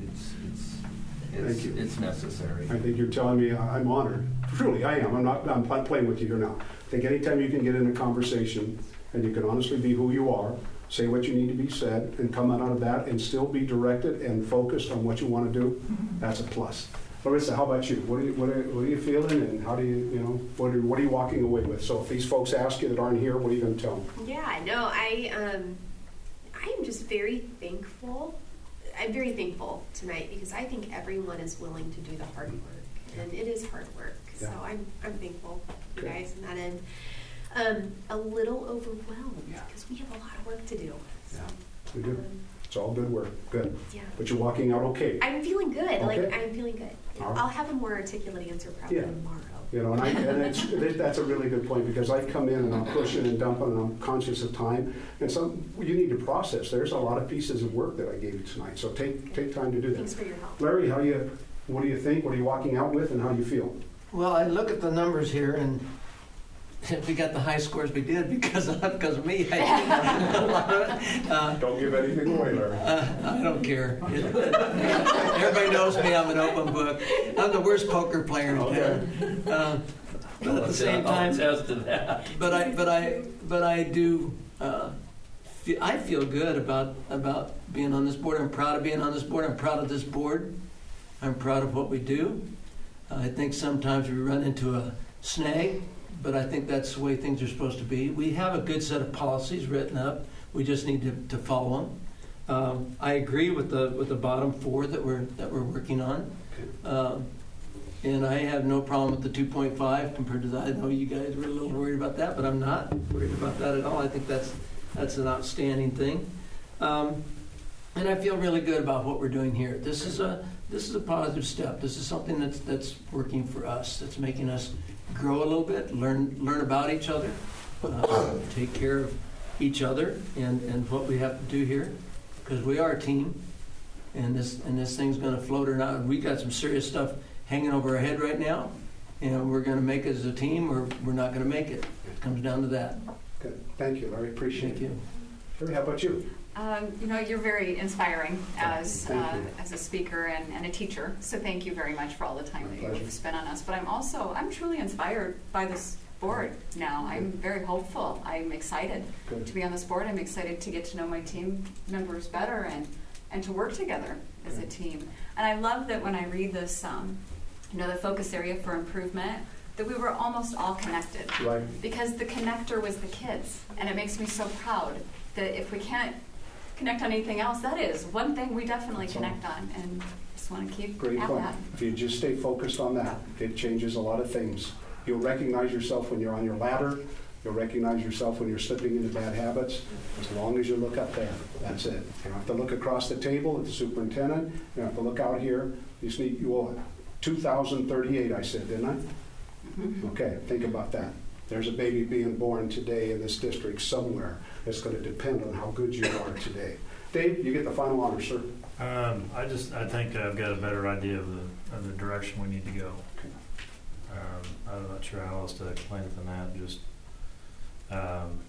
it's, it's, Thank it's, you. it's necessary. I think you're telling me I'm honored. Truly, I am. I'm not, I'm not playing with you here now. I think anytime you can get in a conversation and you can honestly be who you are, say what you need to be said, and come out of that and still be directed and focused on what you want to do, that's a plus. Larissa, how about you? What are you, what are, what are you feeling, and how do you, you know, what are, what are you walking away with? So if these folks ask you that aren't here, what are you going to tell them? Yeah, no, I um, I am just very thankful. I'm very thankful tonight because I think everyone is willing to do the hard work, and it is hard work. Yeah. So I'm I'm thankful for you Good. guys on that end. Um, a little overwhelmed Yeah. because we have a lot of work to do. So, Yeah, we do. um, It's all good work. Good. yeah. But you're walking out okay. I'm feeling good. Like Okay. I'm feeling good. Yeah. All right. I'll have a more articulate answer probably Yeah. tomorrow. You know, and, I, and it's, it, that's a really good point, because I come in and I'm pushing and dumping and I'm conscious of time, and some you need to process. There's a lot of pieces of work that I gave you tonight, so take take time to do Thanks that. for your help. Larry, how you? What do you think? What are you walking out with, and how do you feel? Well, I look at the numbers here, and we got the high scores we did because of, because of me. I did a lot of it. Uh, Don't give anything away, Larry. Uh, I don't care. It- it- everybody knows me. I'm an open book. I'm the worst poker player in town. Uh, but at the same I'll time, attest to that. but I, but I, but I do. Uh, fe- I feel good about about being on this board. I'm proud of being on this board. I'm proud of this board. I'm proud of what we do. I think sometimes we run into a snag, but I think that's the way things are supposed to be. We have a good set of policies written up. We just need to, to follow them. Um, I agree with the with the bottom four that we're that we're working on, um, and I have no problem with the two point five compared to that. I know you guys were a little worried about that, but I'm not worried about that at all. I think that's that's an outstanding thing, um, and I feel really good about what we're doing here. This is a this is a positive step. This is something that's that's working for us. That's making us grow a little bit, learn learn about each other, uh, take care of each other, and, and what we have to do here, because we are a team, and this and this thing's going to float or not. We got some serious stuff hanging over our head right now, and we're going to make it as a team, or we're not going to make it. It comes down to that. Good. Thank you, Larry. Appreciate Thank it. you. Larry, how about you? Um, you know, you're very inspiring as Thank uh, you. as a speaker and, and a teacher. So thank you very much for all the time My that pleasure. you've spent on us. But I'm also I'm truly inspired by this board now. I'm very hopeful. I'm excited Good. to be on this board. I'm excited to get to know my team members better and and to work together as a team. And I love that when I read this, um, you know, the focus area for improvement, that we were almost all connected. Right. Because the connector was the kids, and it makes me so proud that if we can't connect on anything else, that is one thing we definitely That's all. connect on, and just want to keep Great at point. that. If you just stay focused on that, it changes a lot of things. You'll recognize yourself when you're on your ladder. You'll recognize yourself when you're slipping into bad habits. As long as you look up there, that's it. You don't have to look across the table at the superintendent. You don't have to look out here. You just need, you will, two thousand thirty-eight, I said, didn't I? Mhm. Okay, think about that. There's a baby being born today in this district somewhere. It's going to depend on how good you are today. Dave, you get the final honor, sir. Um, I just, I think I've got a better idea of the, of the direction we need to go. Okay. Um, I'm not sure how else to explain it than that. Just, um,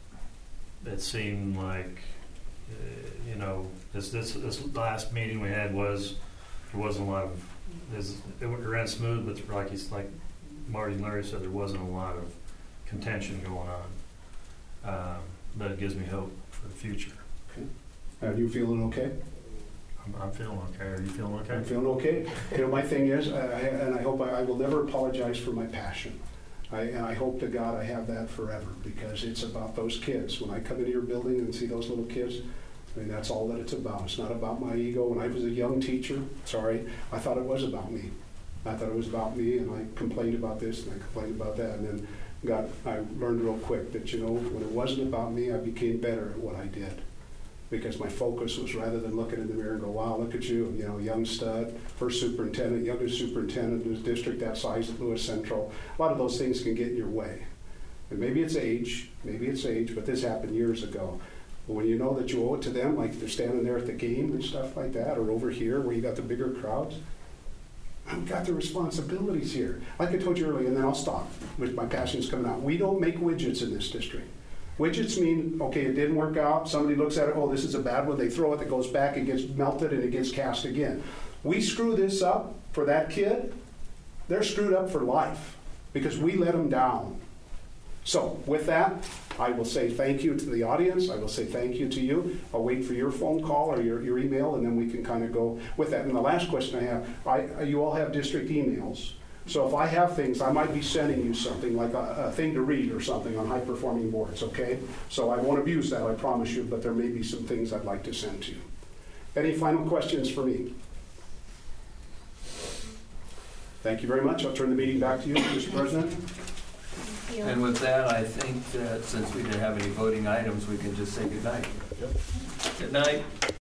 it seemed like, uh, you know, this, this, this last meeting we had was, there wasn't a lot of, this, it ran smooth, but like he's, like Marty and Larry said, there wasn't a lot of contention going on. Um, but it gives me hope for the future. Are you feeling okay? I'm, I'm feeling okay. Are you feeling okay? I'm feeling okay. You know, my thing is, I, I- and I hope I, I will never apologize for my passion. I, and I hope to God I have that forever, because it's about those kids. When I come into your building and see those little kids, I mean, that's all that it's about. It's not about my ego. When I was a young teacher, sorry, I thought it was about me. I thought it was about me, and I complained about this and I complained about that, and then got, I learned real quick that, you know, when it wasn't about me, I became better at what I did. Because my focus was, rather than looking in the mirror and go, wow, look at you, you know, young stud, first superintendent, youngest superintendent in a district that size at Lewis Central. A lot of those things can get in your way. And maybe it's age, maybe it's age, but this happened years ago. But when you know that you owe it to them, like they're standing there at the game and stuff like that, or over here where you got the bigger crowds, I've got the responsibilities here. Like I told you earlier, and then I'll stop, with my passion's coming out. We don't make widgets in this district. Widgets mean, okay, it didn't work out, somebody looks at it, oh, this is a bad one, they throw it, it goes back, it gets melted, and it gets cast again. We screw this up for that kid, they're screwed up for life, because we let them down. So, with that, I will say thank you to the audience, I will say thank you to you, I'll wait for your phone call or your, your email, and then we can kind of go with that. And the last question I have, I, you all have district emails. So if I have things, I might be sending you something, like a, a thing to read or something on high-performing boards, okay? So I won't abuse that, I promise you, but there may be some things I'd like to send to you. Any final questions for me? Thank you very much. I'll turn the meeting back to you, Mister President. Thank you. And with that, I think that since we didn't have any voting items, we can just say good night. Yep. Good night.